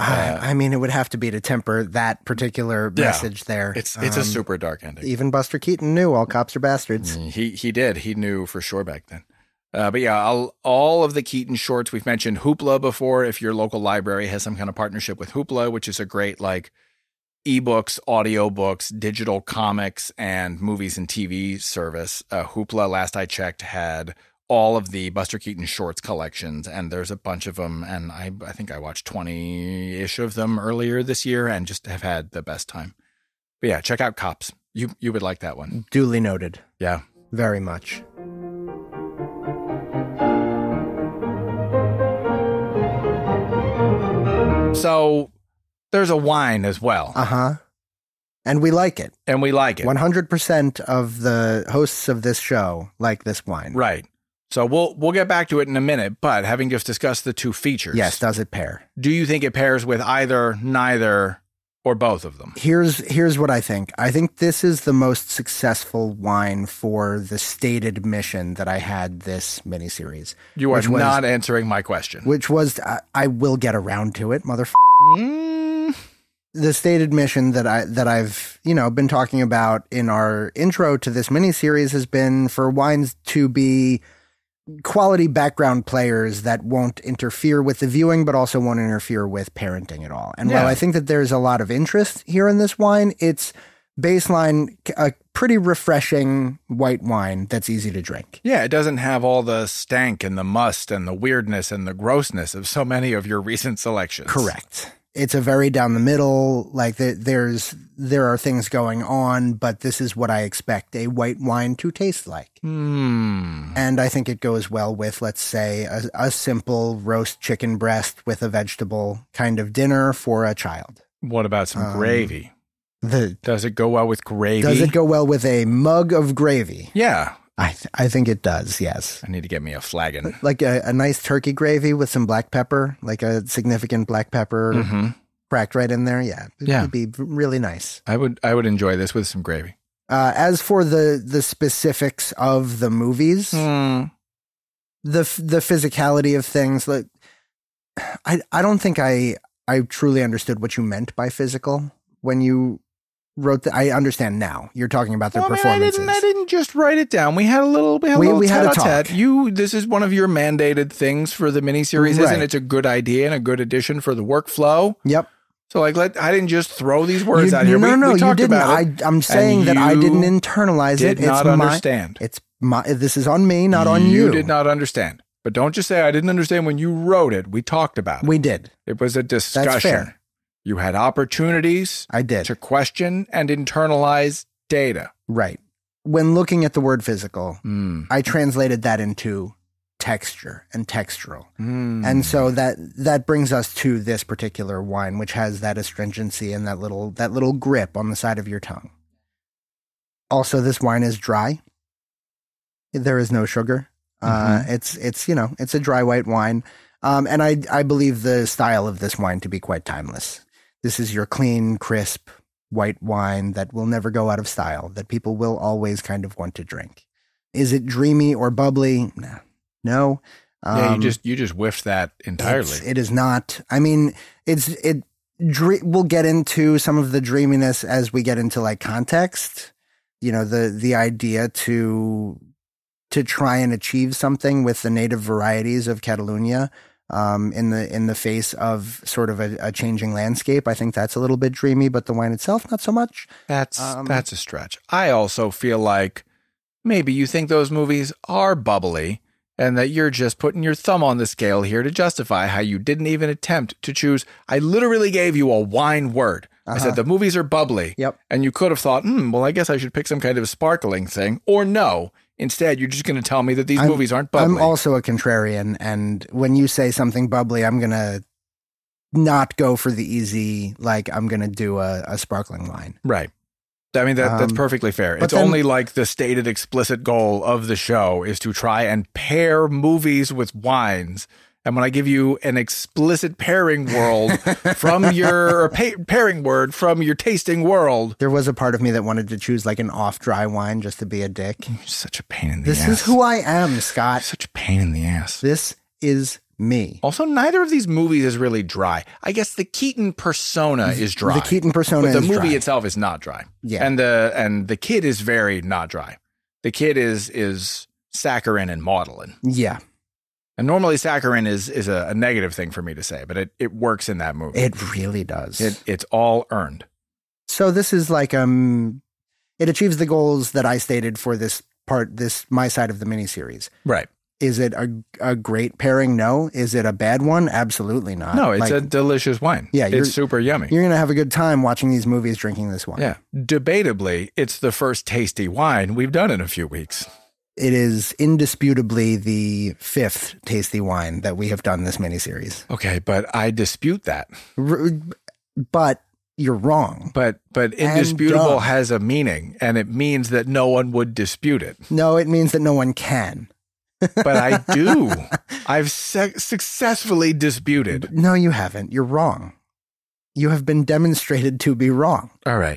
I mean, it would have to be to temper that particular message there. It's a super dark ending. Even Buster Keaton knew all cops are bastards. He did. He knew for sure back then. But yeah, all of the Keaton shorts, we've mentioned Hoopla before. If your local library has some kind of partnership with Hoopla, which is a great like ebooks, audiobooks, digital comics, and movies and TV service. Hoopla, last I checked, had all of the Buster Keaton shorts collections, and there's a bunch of them. And I think I watched 20-ish of them earlier this year and just have had the best time. But yeah, check out Cops. You would like that one. Duly noted. Yeah. Very much. So there's a wine as well. Uh-huh. And we like it. And we like it. 100% of the hosts of this show like this wine. Right. So we'll get back to it in a minute, but having just discussed the two features. Yes, does it pair? Do you think it pairs with either, neither, or both of them? Here's what I think. I think this is the most successful wine for the stated mission that I had this miniseries. You are not answering my question. Which was, I will get around to it, The stated mission that I've, been talking about in our intro to this miniseries has been for wines to be quality background players that won't interfere with the viewing, but also won't interfere with parenting at all. And while I think that there's a lot of interest here in this wine, it's baseline a pretty refreshing white wine that's easy to drink. Yeah, it doesn't have all the stank and the must and the weirdness and the grossness of so many of your recent selections. Correct. It's a very down the middle, like there are things going on, but this is what I expect a white wine to taste like. And I think it goes well with, let's say, a simple roast chicken breast with a vegetable kind of dinner for a child. What about some gravy? Does it go well with gravy? Does it go well with a mug of gravy? Yeah. I think it does, yes. I need to get me a flagon. Like a nice turkey gravy with some black pepper, like a significant black pepper cracked right in there. Yeah. It would be really nice. I would enjoy this with some gravy. As for the specifics of the movies, the physicality of things, like I don't think I truly understood what you meant by physical when you wrote I understand now. You're talking about their performances. I didn't just write it down. We had a little talk. This is one of your mandated things for the miniseries, isn't it? It's a good idea and a good addition for the workflow. Yep. So I didn't just throw these words out here. No, we talked you didn't. about it. I'm saying that I didn't internalize it. Did not understand. This is on me, not on you. You did not understand. But don't just say I didn't understand when you wrote it. We talked about it. We did. It was a discussion. That's fair. You had opportunities to question and internalize data. Right. When looking at the word physical, I translated that into texture and textural. And so that brings us to this particular wine, which has that astringency and that little grip on the side of your tongue. Also, this wine is dry. There is no sugar. It's a dry white wine. And I believe the style of this wine to be quite timeless. This is your clean, crisp, white wine that will never go out of style, that people will always kind of want to drink. Is it dreamy or bubbly? No. Yeah, you just whiffed that entirely. It is not. I mean, we'll get into some of the dreaminess as we get into like context. You know, the idea to try and achieve something with the native varieties of Catalonia. In the face of sort of a changing landscape. I think that's a little bit dreamy, but the wine itself, not so much. That's a stretch. I also feel like maybe you think those movies are bubbly and that you're just putting your thumb on the scale here to justify how you didn't even attempt to choose. I literally gave you a wine word. I said the movies are bubbly. Yep. And you could have thought, well, I guess I should pick some kind of sparkling thing. Or no. Instead, you're just going to tell me that these movies aren't bubbly. I'm also a contrarian, and when you say something bubbly, I'm going to not go for the easy, like I'm going to do a sparkling wine. Right. I mean, that's perfectly fair. It's only like the stated explicit goal of the show is to try and pair movies with wines. And when I give you an explicit pairing world from your pairing word from your tasting world. There was a part of me that wanted to choose like an off-dry wine just to be a dick. You're such a pain in the ass. This is who I am, Scott. You're such a pain in the ass. This is me. Also, neither of these movies is really dry. I guess the Keaton persona is dry. The Keaton persona is dry. But the movie itself is not dry. Yeah. And the kid is very not dry. The kid is saccharine and maudlin. Yeah. And normally saccharin is a negative thing for me to say, but it works in that movie. It really does. It's all earned. So this is like it achieves the goals that I stated for my side of the miniseries. Right. Is it a great pairing? No. Is it a bad one? Absolutely not. No, it's a delicious wine. Yeah, it's super yummy. You're gonna have a good time watching these movies drinking this wine. Yeah. Debatably, it's the first tasty wine we've done in a few weeks. It is indisputably the 5th tasty wine that we have done this miniseries. Okay, but I dispute that. But you're wrong. But indisputable has a meaning, and it means that no one would dispute it. No, it means that no one can. But I do. I've successfully disputed. No, you haven't. You're wrong. You have been demonstrated to be wrong. All right.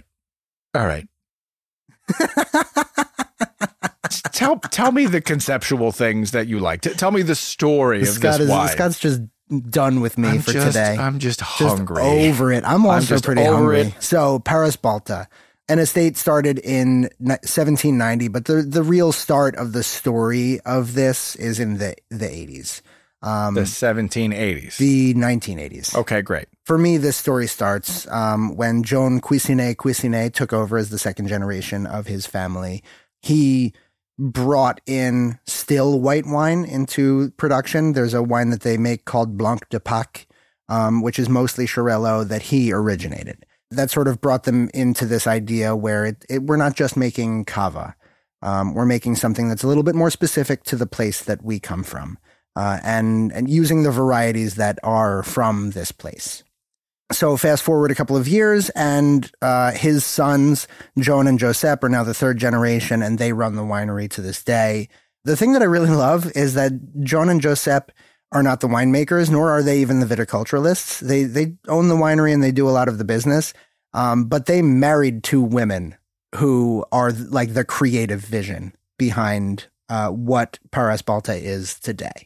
Tell me the conceptual things that you like. Tell me the story of this wine. Scott's just done with me today. I'm just hungry. Over it. I'm also pretty hungry. So Paris Balta, an estate started in 1790, but the real start of the story of this is in the 80s. The 1780s. The 1980s. Okay, great. For me, this story starts when Joan Cuisinet took over as the second generation of his family. He brought in still white wine into production. There's a wine that they make called Blanc de Pâques, which is mostly Xarel-lo that he originated. That sort of brought them into this idea where we're not just making cava. We're making something that's a little bit more specific to the place that we come from, and using the varieties that are from this place. So fast forward a couple of years, and his sons, Joan and Josep, are now the 3rd generation, and they run the winery to this day. The thing that I really love is that Joan and Josep are not the winemakers, nor are they even the viticulturalists. They own the winery and they do a lot of the business, but they married 2 women who are like the creative vision behind what Paris Balta is today.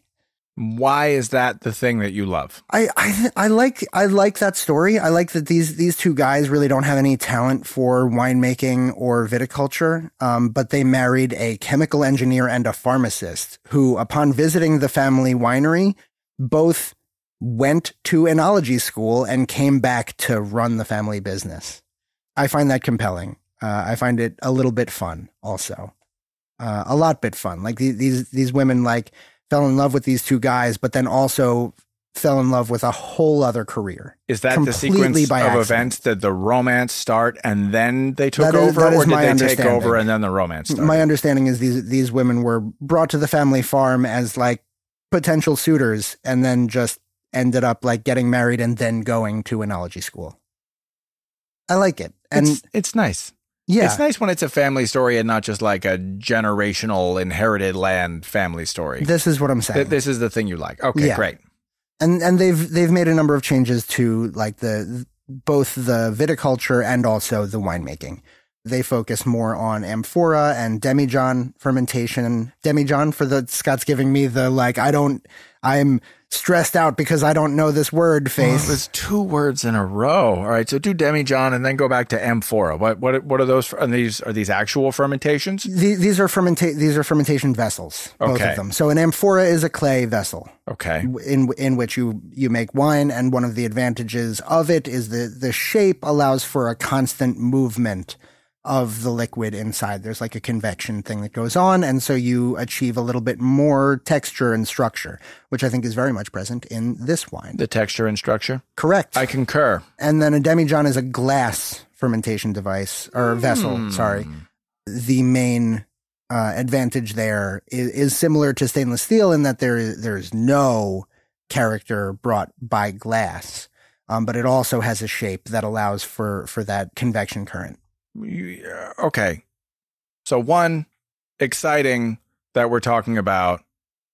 Why is that the thing that you love? I like that story. I like that these two guys really don't have any talent for winemaking or viticulture, but they married a chemical engineer and a pharmacist who, upon visiting the family winery, both went to enology school and came back to run the family business. I find that compelling. I find it a little bit fun also. A lot bit fun. Like these women like fell in love with these two guys, but then also fell in love with a whole other career. Is that the sequence of events that the romance start and then they took over, or did they take over and then the romance started? My understanding is these women were brought to the family farm as like potential suitors and then just ended up like getting married and then going to enology school. I like it. And it's nice. Yeah. It's nice when it's a family story and not just like a generational inherited land family story. This is what I'm saying. This is the thing you like. Okay, great. And they've made a number of changes to like both the viticulture and also the winemaking. They focus more on amphora and demijohn fermentation. Demijohn, for the Scott's giving me the like, I'm stressed out because I don't know this word face. Well, it's 2 words in a row. All right, so do demijohn and then go back to amphora. What are those? Are these actual fermentations? These are fermentation vessels, both of them. So an amphora is a clay vessel. Okay. In which you make wine, and one of the advantages of it is the shape allows for a constant movement of the liquid inside. There's like a convection thing that goes on, and so you achieve a little bit more texture and structure, which I think is very much present in this wine. The texture and structure? Correct. I concur. And then a demijohn is a glass fermentation device, or vessel, sorry. The main advantage there is similar to stainless steel in that there's no character brought by glass, but it also has a shape that allows for that convection current. Okay. So 1, exciting that we're talking about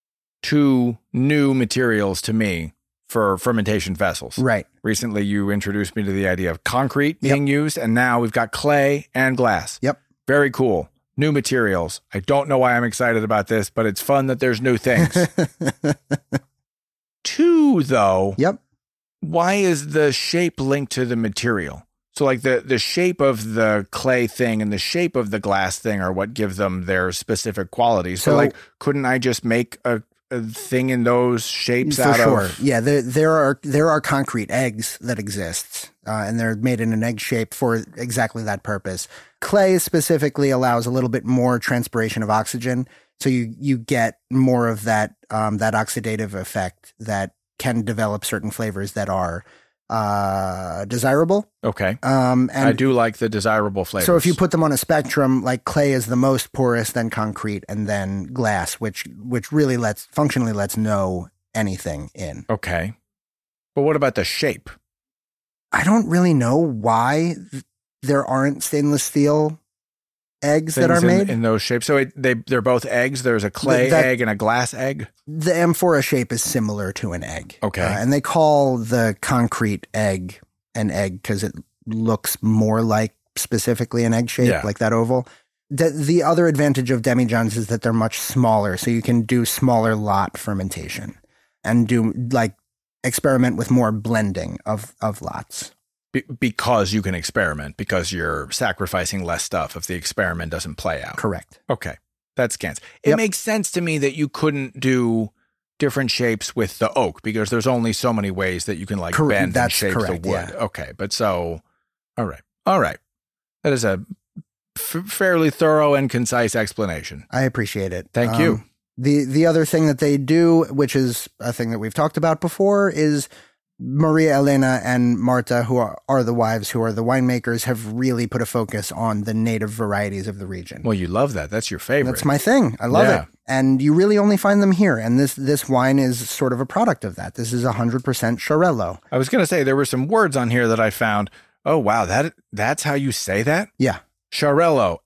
2 new materials to me for fermentation vessels. Right. Recently, you introduced me to the idea of concrete being used, and now we've got clay and glass. Yep. Very cool. New materials. I don't know why I'm excited about this, but it's fun that there's new things. 2, though. Yep. Why is the shape linked to the material? So like the shape of the clay thing and the shape of the glass thing are what give them their specific qualities. So like, couldn't I just make a thing in those shapes out of? Yeah, there are concrete eggs that exist, and they're made in an egg shape for exactly that purpose. Clay specifically allows a little bit more transpiration of oxygen, so you get more of that oxidative effect that can develop certain flavors that are desirable. Okay. And I do like the desirable flavors. So if you put them on a spectrum, like clay is the most porous, then concrete, and then glass, which really functionally lets no anything in. Okay. But what about the shape? I don't really know why there aren't stainless steel eggs that are made in those shapes. So they're both eggs. There's a clay egg and a glass egg. The amphora shape is similar to an egg. Okay. And they call the concrete egg an egg because it looks more like specifically an egg shape, like that oval. The other advantage of demijohns is that they're much smaller, so you can do smaller lot fermentation and do like experiment with more blending of lots. Because you can experiment, because you're sacrificing less stuff if the experiment doesn't play out. Correct. Okay. That scans. It makes sense to me that you couldn't do different shapes with the oak because there's only so many ways that you can like bend and shape the wood. Yeah. Okay. But so, all right. That is a fairly thorough and concise explanation. I appreciate it. Thank you. The other thing that they do, which is a thing that we've talked about before, is Maria Elena and Marta, who are the wives, who are the winemakers, have really put a focus on the native varieties of the region. Well, you love that. That's your favorite. That's my thing. I love it. And you really only find them here. And this wine is sort of a product of that. This is 100% Xarel-lo. I was going to say, there were some words on here that I found. Oh, wow. That's how you say that? Yeah. Xarel-lo.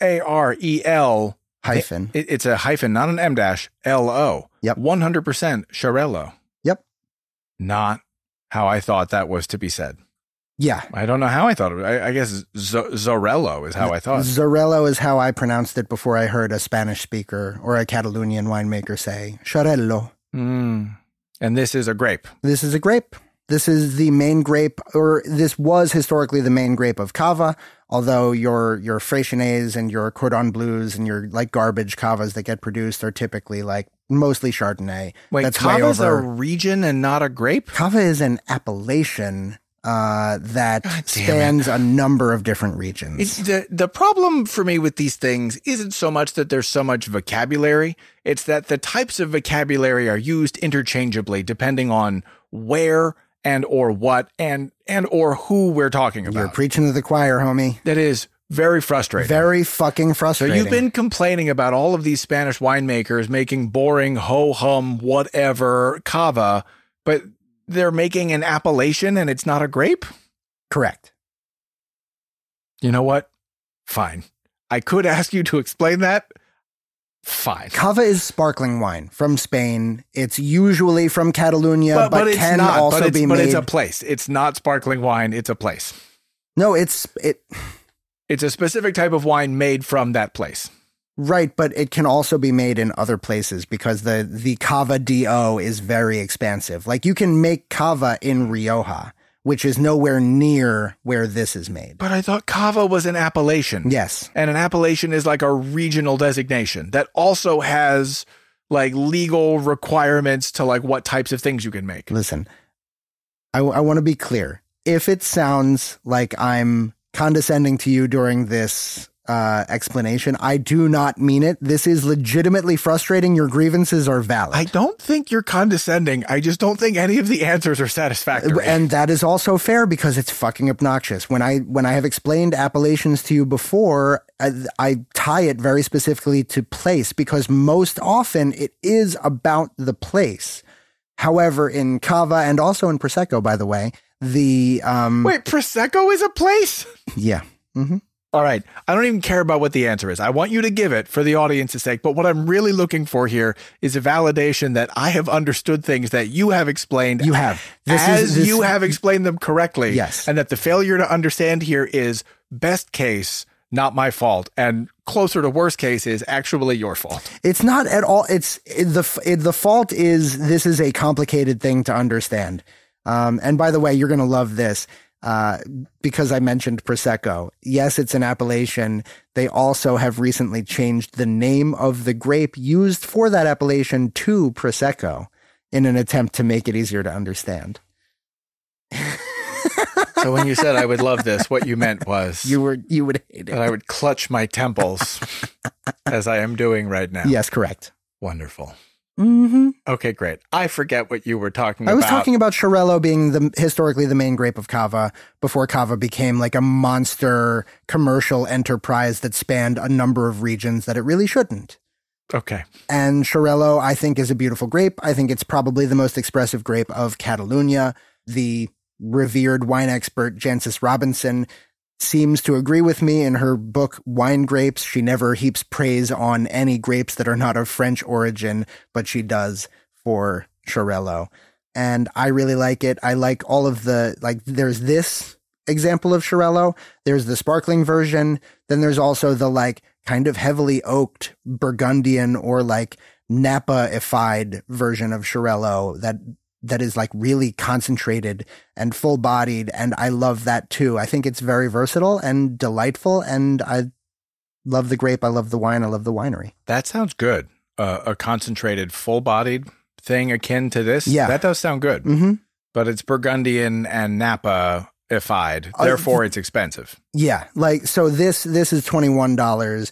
Xarel. Hyphen. It's a hyphen, not an M-dash. L-O. Yep. 100% Xarel-lo. Yep. Not how I thought that was to be said. Yeah. I don't know how I thought of it. I guess Xarel-lo is how I thought. Xarel-lo is how I pronounced it before I heard a Spanish speaker or a Catalonian winemaker say Xarel-lo. And this is a grape. This is a grape. This is the main grape, or this was historically the main grape of Cava, although your Freixenets and your Cordon Bleus and your like garbage Cavas that get produced are typically like mostly Chardonnay. Wait, that's Cava's a region and not a grape? Cava is an appellation that spans a number of different regions. The problem for me with these things isn't so much that there's so much vocabulary. It's that the types of vocabulary are used interchangeably depending on where and or what and or who we're talking about. You're preaching to the choir, homie. That is very frustrating. Very fucking frustrating. So you've been complaining about all of these Spanish winemakers making boring ho-hum whatever cava, but they're making an appellation and it's not a grape? Correct. You know what? Fine. I could ask you to explain that. Fine. Cava is sparkling wine from Spain. It's usually from Catalonia, but it's can not, also be made. But it's a place. It's not sparkling wine. It's a place. No, it's a specific type of wine made from that place. Right, but it can also be made in other places because the Cava DO is very expansive. Like you can make Cava in Rioja, which is nowhere near where this is made. But I thought Cava was an appellation. Yes. And an appellation is like a regional designation that also has like legal requirements to like what types of things you can make. Listen, I want to be clear. If it sounds like I'm condescending to you during this explanation, I do not mean it. This is legitimately frustrating. Your grievances are valid. I don't think you're condescending. I just don't think any of the answers are satisfactory. And that is also fair because it's fucking obnoxious. When I have explained appellations to you before, I tie it very specifically to place because most often it is about the place. However, in Cava and also in Prosecco, by the way, Wait, Prosecco is a place? Yeah. Mm-hmm. All right. I don't even care about what the answer is. I want you to give it for the audience's sake. But what I'm really looking for here is a validation that I have understood things that you have explained. You have. You have explained them correctly. Yes. And that the failure to understand here is best case, not my fault. And closer to worst case is actually your fault. It's not at all. The fault is this is a complicated thing to understand. And by the way, you're going to love this. Because I mentioned Prosecco. Yes, it's an appellation. They also have recently changed the name of the grape used for that appellation to Prosecco in an attempt to make it easier to understand. So when you said I would love this, what you meant was you would hate it. That I would clutch my temples as I am doing right now. Yes, correct. Wonderful. Mm-hmm. Okay, great. I forget what you were talking about. I was talking about Xarel-lo being historically the main grape of Cava before Cava became like a monster commercial enterprise that spanned a number of regions that it really shouldn't. Okay. And Xarel-lo, I think, is a beautiful grape. I think it's probably the most expressive grape of Catalonia. The revered wine expert Jancis Robinson seems to agree with me in her book Wine Grapes. She never heaps praise on any grapes that are not of French origin, but she does for Xarel-lo. And I really like it. I like all of there's this example of Xarel-lo. There's the sparkling version. Then there's also the kind of heavily oaked Burgundian or Napa-ified version of Xarel-lo that is really concentrated and full bodied. And I love that too. I think it's very versatile and delightful. And I love the grape. I love the wine. I love the winery. That sounds good. A concentrated, full bodied thing akin to this. Yeah. That does sound good. Mm-hmm. But it's Burgundian and Napa-ified. Therefore it's expensive. Yeah. So this is $21.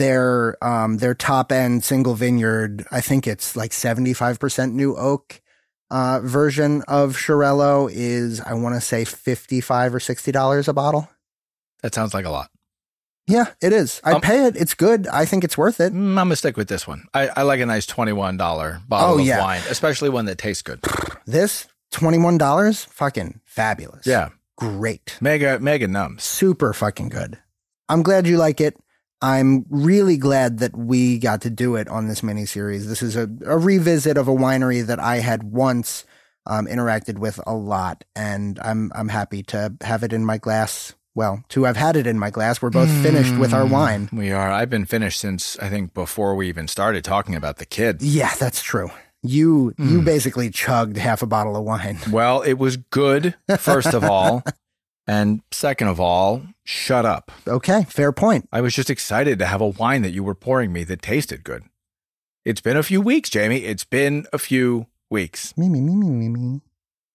Their top end single vineyard, I think it's 75% new oak. Version of Xarel-lo is, I want to say, $55 or $60 a bottle. That sounds like a lot. Yeah, it is. I'd pay it. It's good. I think it's worth it. I'm going to stick with this one. I like a nice $21 bottle of wine, especially one that tastes good. This, $21? Fucking fabulous. Yeah. Great. Mega nums. Super fucking good. I'm glad you like it. I'm really glad that we got to do it on this miniseries. This is a revisit of a winery that I had once interacted with a lot, and I'm happy to have it in my glass. Well, to have had it in my glass. We're both finished with our wine. We are. I've been finished since, I think, before we even started talking about the kid. Yeah, that's true. You basically chugged half a bottle of wine. Well, it was good, first of all. And second of all, shut up. Okay, fair point. I was just excited to have a wine that you were pouring me that tasted good. It's been a few weeks, Jamie. It's been a few weeks. Me.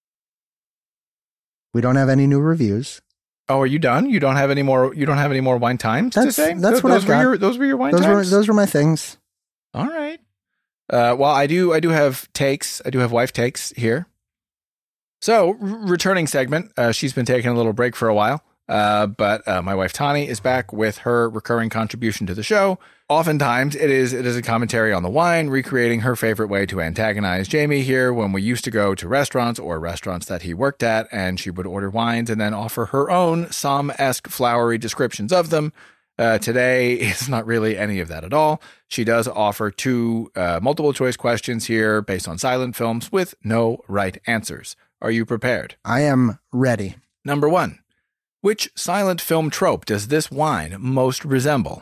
We don't have any new reviews. Oh, are you done? You don't have any more. You don't have any more wine times to say. That's what I've got. Those were your wine times. Those were my things. All right. Well, I do have takes. I do have wife takes here. So, returning segment. She's been taking a little break for a while, but my wife Tani is back with her recurring contribution to the show. Oftentimes, it is a commentary on the wine, recreating her favorite way to antagonize Jamie here when we used to go to restaurants or restaurants that he worked at, and she would order wines and then offer her own Somm-esque flowery descriptions of them. Today is not really any of that at all. She does offer two multiple choice questions here based on silent films with no right answers. Are you prepared? I am ready. Number 1. Which silent film trope does this wine most resemble?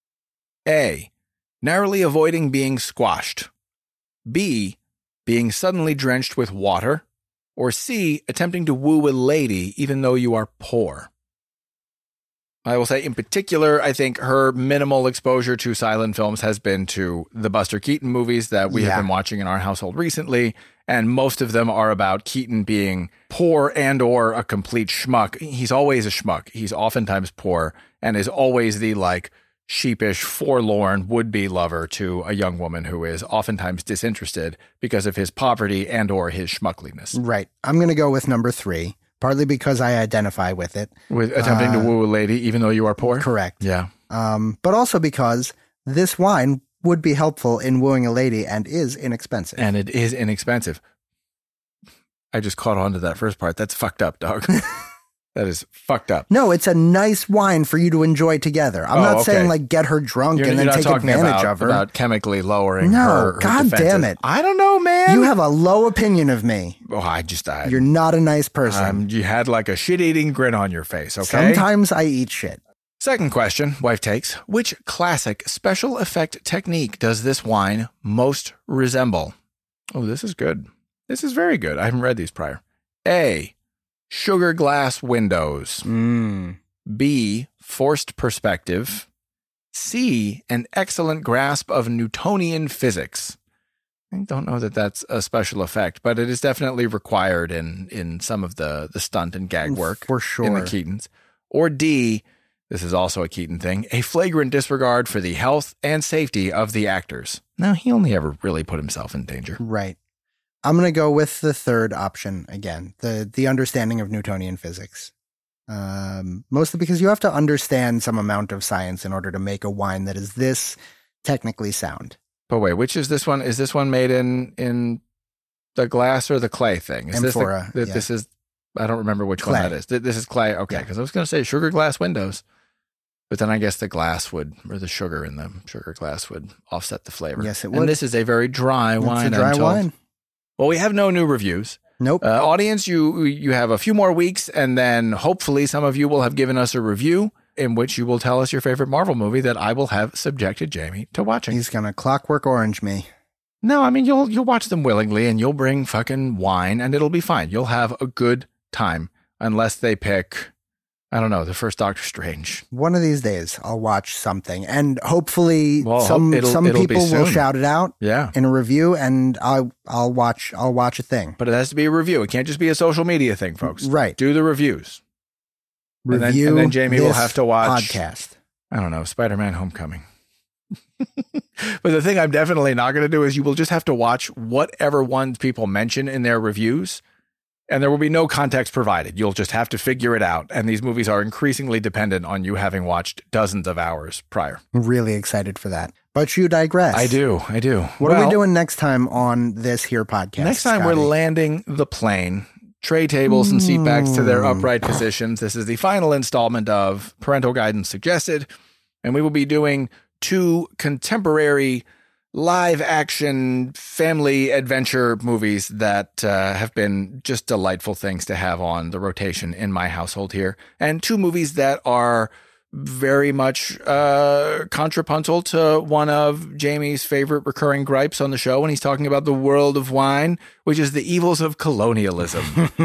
A. Narrowly avoiding being squashed. B. Being suddenly drenched with water. Or C. Attempting to woo a lady even though you are poor. I will say in particular, I think her minimal exposure to silent films has been to the Buster Keaton movies that we have been watching in our household recently. And most of them are about Keaton being poor and or a complete schmuck. He's always a schmuck. He's oftentimes poor and is always the sheepish, forlorn would-be lover to a young woman who is oftentimes disinterested because of his poverty and or his schmuckliness. Right. I'm going to go with number 3. Partly because I identify with it. With attempting to woo a lady even though you are poor? Correct. Yeah. But also because this wine would be helpful in wooing a lady and is inexpensive. And it is inexpensive. I just caught on to that first part. That's fucked up, dog. That is fucked up. No, it's a nice wine for you to enjoy together. I'm not saying get her drunk and then take advantage of her. About chemically lowering her God defenses. Damn it. I don't know, man. You have a low opinion of me. Oh, You're not a nice person. You had a shit-eating grin on your face, okay? Sometimes I eat shit. Second question, wife takes. Which classic special effect technique does this wine most resemble? Oh, this is good. This is very good. I haven't read these prior. A. Sugar glass windows. B. Forced perspective. C. An excellent grasp of Newtonian physics. I don't know that that's a special effect, but it is definitely required in some of the stunt and gag work. For sure. In the Keatons. Or D. This is also a Keaton thing. A flagrant disregard for the health and safety of the actors. No, he only ever really put himself in danger. Right. I'm going to go with the third option again, the understanding of Newtonian physics. Mostly because you have to understand some amount of science in order to make a wine that is this technically sound. But wait, which is this one? Is this one made in the glass or the clay thing? Is Amphora, this is, I don't remember which clay. one that is. This is clay. Okay. Because I was going to say sugar glass windows. But then I guess the glass would, or the sugar in the sugar glass would offset the flavor. Yes, it would. And this is a very dry wine. It's a dry wine. Well, we have no new reviews. Nope. Audience, you have a few more weeks, and then hopefully some of you will have given us a review in which you will tell us your favorite Marvel movie that I will have subjected Jamie to watching. He's going to Clockwork Orange me. No, I mean, you'll watch them willingly, and you'll bring fucking wine, and it'll be fine. You'll have a good time, unless they pick, I don't know, the first Doctor Strange. One of these days, I'll watch something, and hopefully some it'll people will shout it out in a review, and I'll watch a thing. But it has to be a review. It can't just be a social media thing, folks. Right. Do the reviews. Review and then Jamie will have to watch podcast. I don't know, Spider-Man Homecoming. But the thing I'm definitely not going to do is you will just have to watch whatever ones people mention in their reviews. And there will be no context provided. You'll just have to figure it out. And these movies are increasingly dependent on you having watched dozens of hours prior. I'm really excited for that. But you digress. I do. What are we doing next time on this here podcast? Next time we're landing the plane. Tray tables and seat backs to their upright positions. This is the final installment of Parental Guidance Suggested. And we will be doing 2 contemporary live action family adventure movies that have been just delightful things to have on the rotation in my household here. And 2 movies that are very much contrapuntal to one of Jamie's favorite recurring gripes on the show when he's talking about the world of wine, which is the evils of colonialism.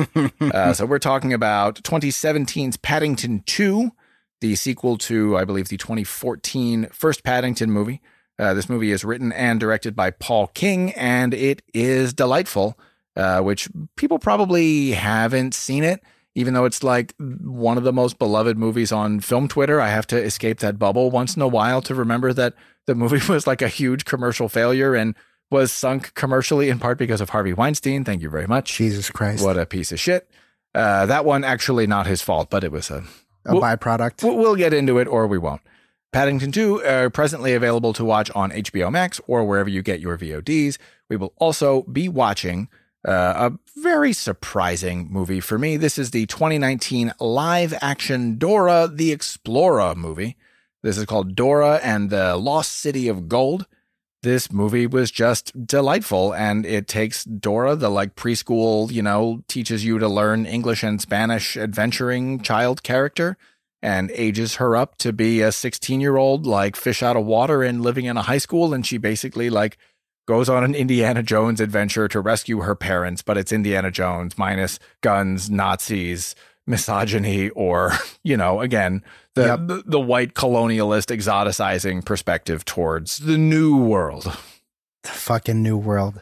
So we're talking about 2017's Paddington 2, the sequel to, I believe, the 2014 first Paddington movie. This movie is written and directed by Paul King, and it is delightful, which people probably haven't seen it. Even though it's like one of the most beloved movies on film Twitter, I have to escape that bubble once in a while to remember that the movie was like a huge commercial failure and was sunk commercially in part because of Harvey Weinstein. Thank you very much. Jesus Christ. What a piece of shit. That one actually not his fault, but it was a byproduct. We'll get into it or we won't. Paddington 2 are presently available to watch on HBO Max or wherever you get your VODs. We will also be watching a very surprising movie for me. This is the 2019 live-action Dora the Explorer movie. This is called Dora and the Lost City of Gold. This movie was just delightful, and it takes Dora, the like preschool, teaches you to learn English and Spanish adventuring child character, and ages her up to be a 16-year-old, like fish out of water and living in a high school, and she basically like goes on an Indiana Jones adventure to rescue her parents, but it's Indiana Jones minus guns, Nazis, misogyny, or, again, the white colonialist exoticizing perspective towards the new world. The fucking new world.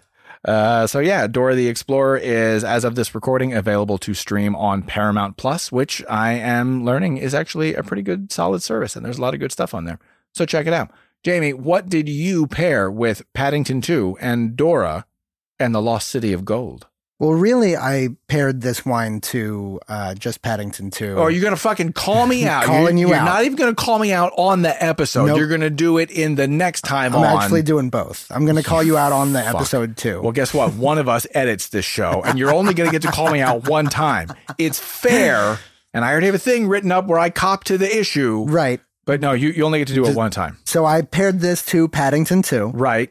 So yeah, Dora the Explorer is, as of this recording, available to stream on Paramount Plus, which I am learning is actually a pretty good, solid service, and there's a lot of good stuff on there. So check it out. Jamie, what did you pair with Paddington 2 and Dora and the Lost City of Gold? Well, really, I paired this wine to just Paddington 2. Oh, are you going to fucking call me out? You're not even going to call me out on the episode. Nope. You're going to do it in the next time I'm actually doing both. I'm going to call you out on the episode too. Well, guess what? One of us edits this show, and you're only going to get to call me out one time. It's fair, and I already have a thing written up where I cop to the issue. Right. But no, you only get to do it one time. So I paired this to Paddington 2. Right.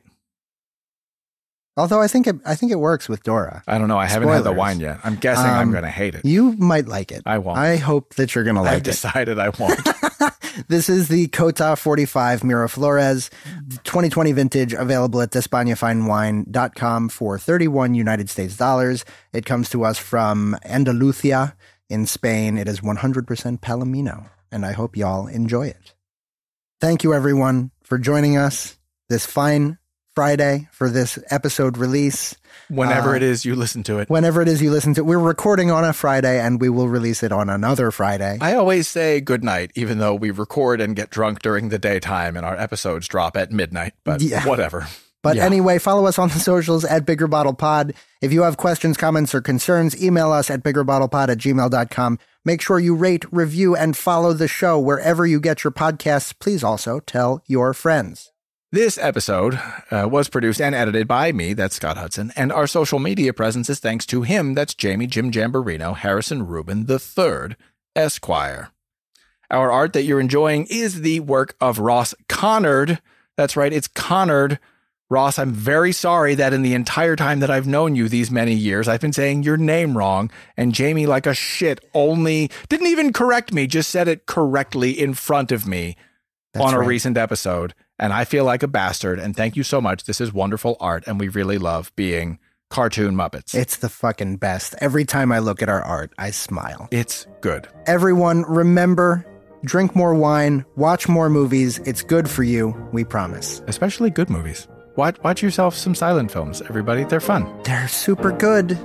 Although I think it works with Dora. I don't know. I haven't had the wine yet. I'm guessing I'm going to hate it. You might like it. I won't. I hope that you're going to like it. I've decided I won't. This is the Cota 45 Miraflores 2020 vintage, available at DespañaFineWine.com for 31 United States dollars. It comes to us from Andalusia in Spain. It is 100% Palomino, and I hope y'all enjoy it. Thank you, everyone, for joining us this fine Friday for this episode release. Whenever it is you listen to it. Whenever it is you listen to it. We're recording on a Friday, and we will release it on another Friday. I always say good night, even though we record and get drunk during the daytime and our episodes drop at midnight, but whatever. But anyway, follow us on the socials at Bigger Bottle Pod. If you have questions, comments, or concerns, email us at biggerbottlepod@gmail.com. Make sure you rate, review, and follow the show wherever you get your podcasts. Please also tell your friends. This episode was produced and edited by me, that's Scott Hudson, and our social media presence is thanks to him, that's Jamie Jim Jamborino Harrison Rubin III, Esquire. Our art that you're enjoying is the work of Ross Connard. That's right, it's Connard. Ross, I'm very sorry that in the entire time that I've known you these many years, I've been saying your name wrong, and Jamie, like a shit, didn't even correct me, just said it correctly in front of me on a recent episode. And I feel like a bastard, and thank you so much. This is wonderful art, and we really love being cartoon Muppets. It's the fucking best. Every time I look at our art, I smile. It's good. Everyone, remember, drink more wine, watch more movies. It's good for you, we promise. Especially good movies. Watch yourself some silent films, everybody. They're fun. They're super good.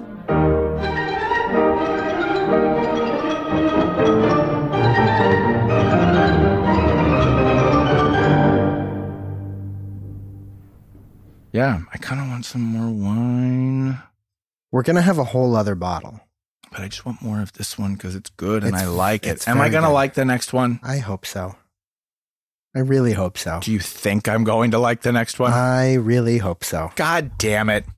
Yeah, I kind of want some more wine. We're going to have a whole other bottle. But I just want more of this one because it's good and I like it. Am I going to like the next one? I hope so. I really hope so. Do you think I'm going to like the next one? I really hope so. God damn it.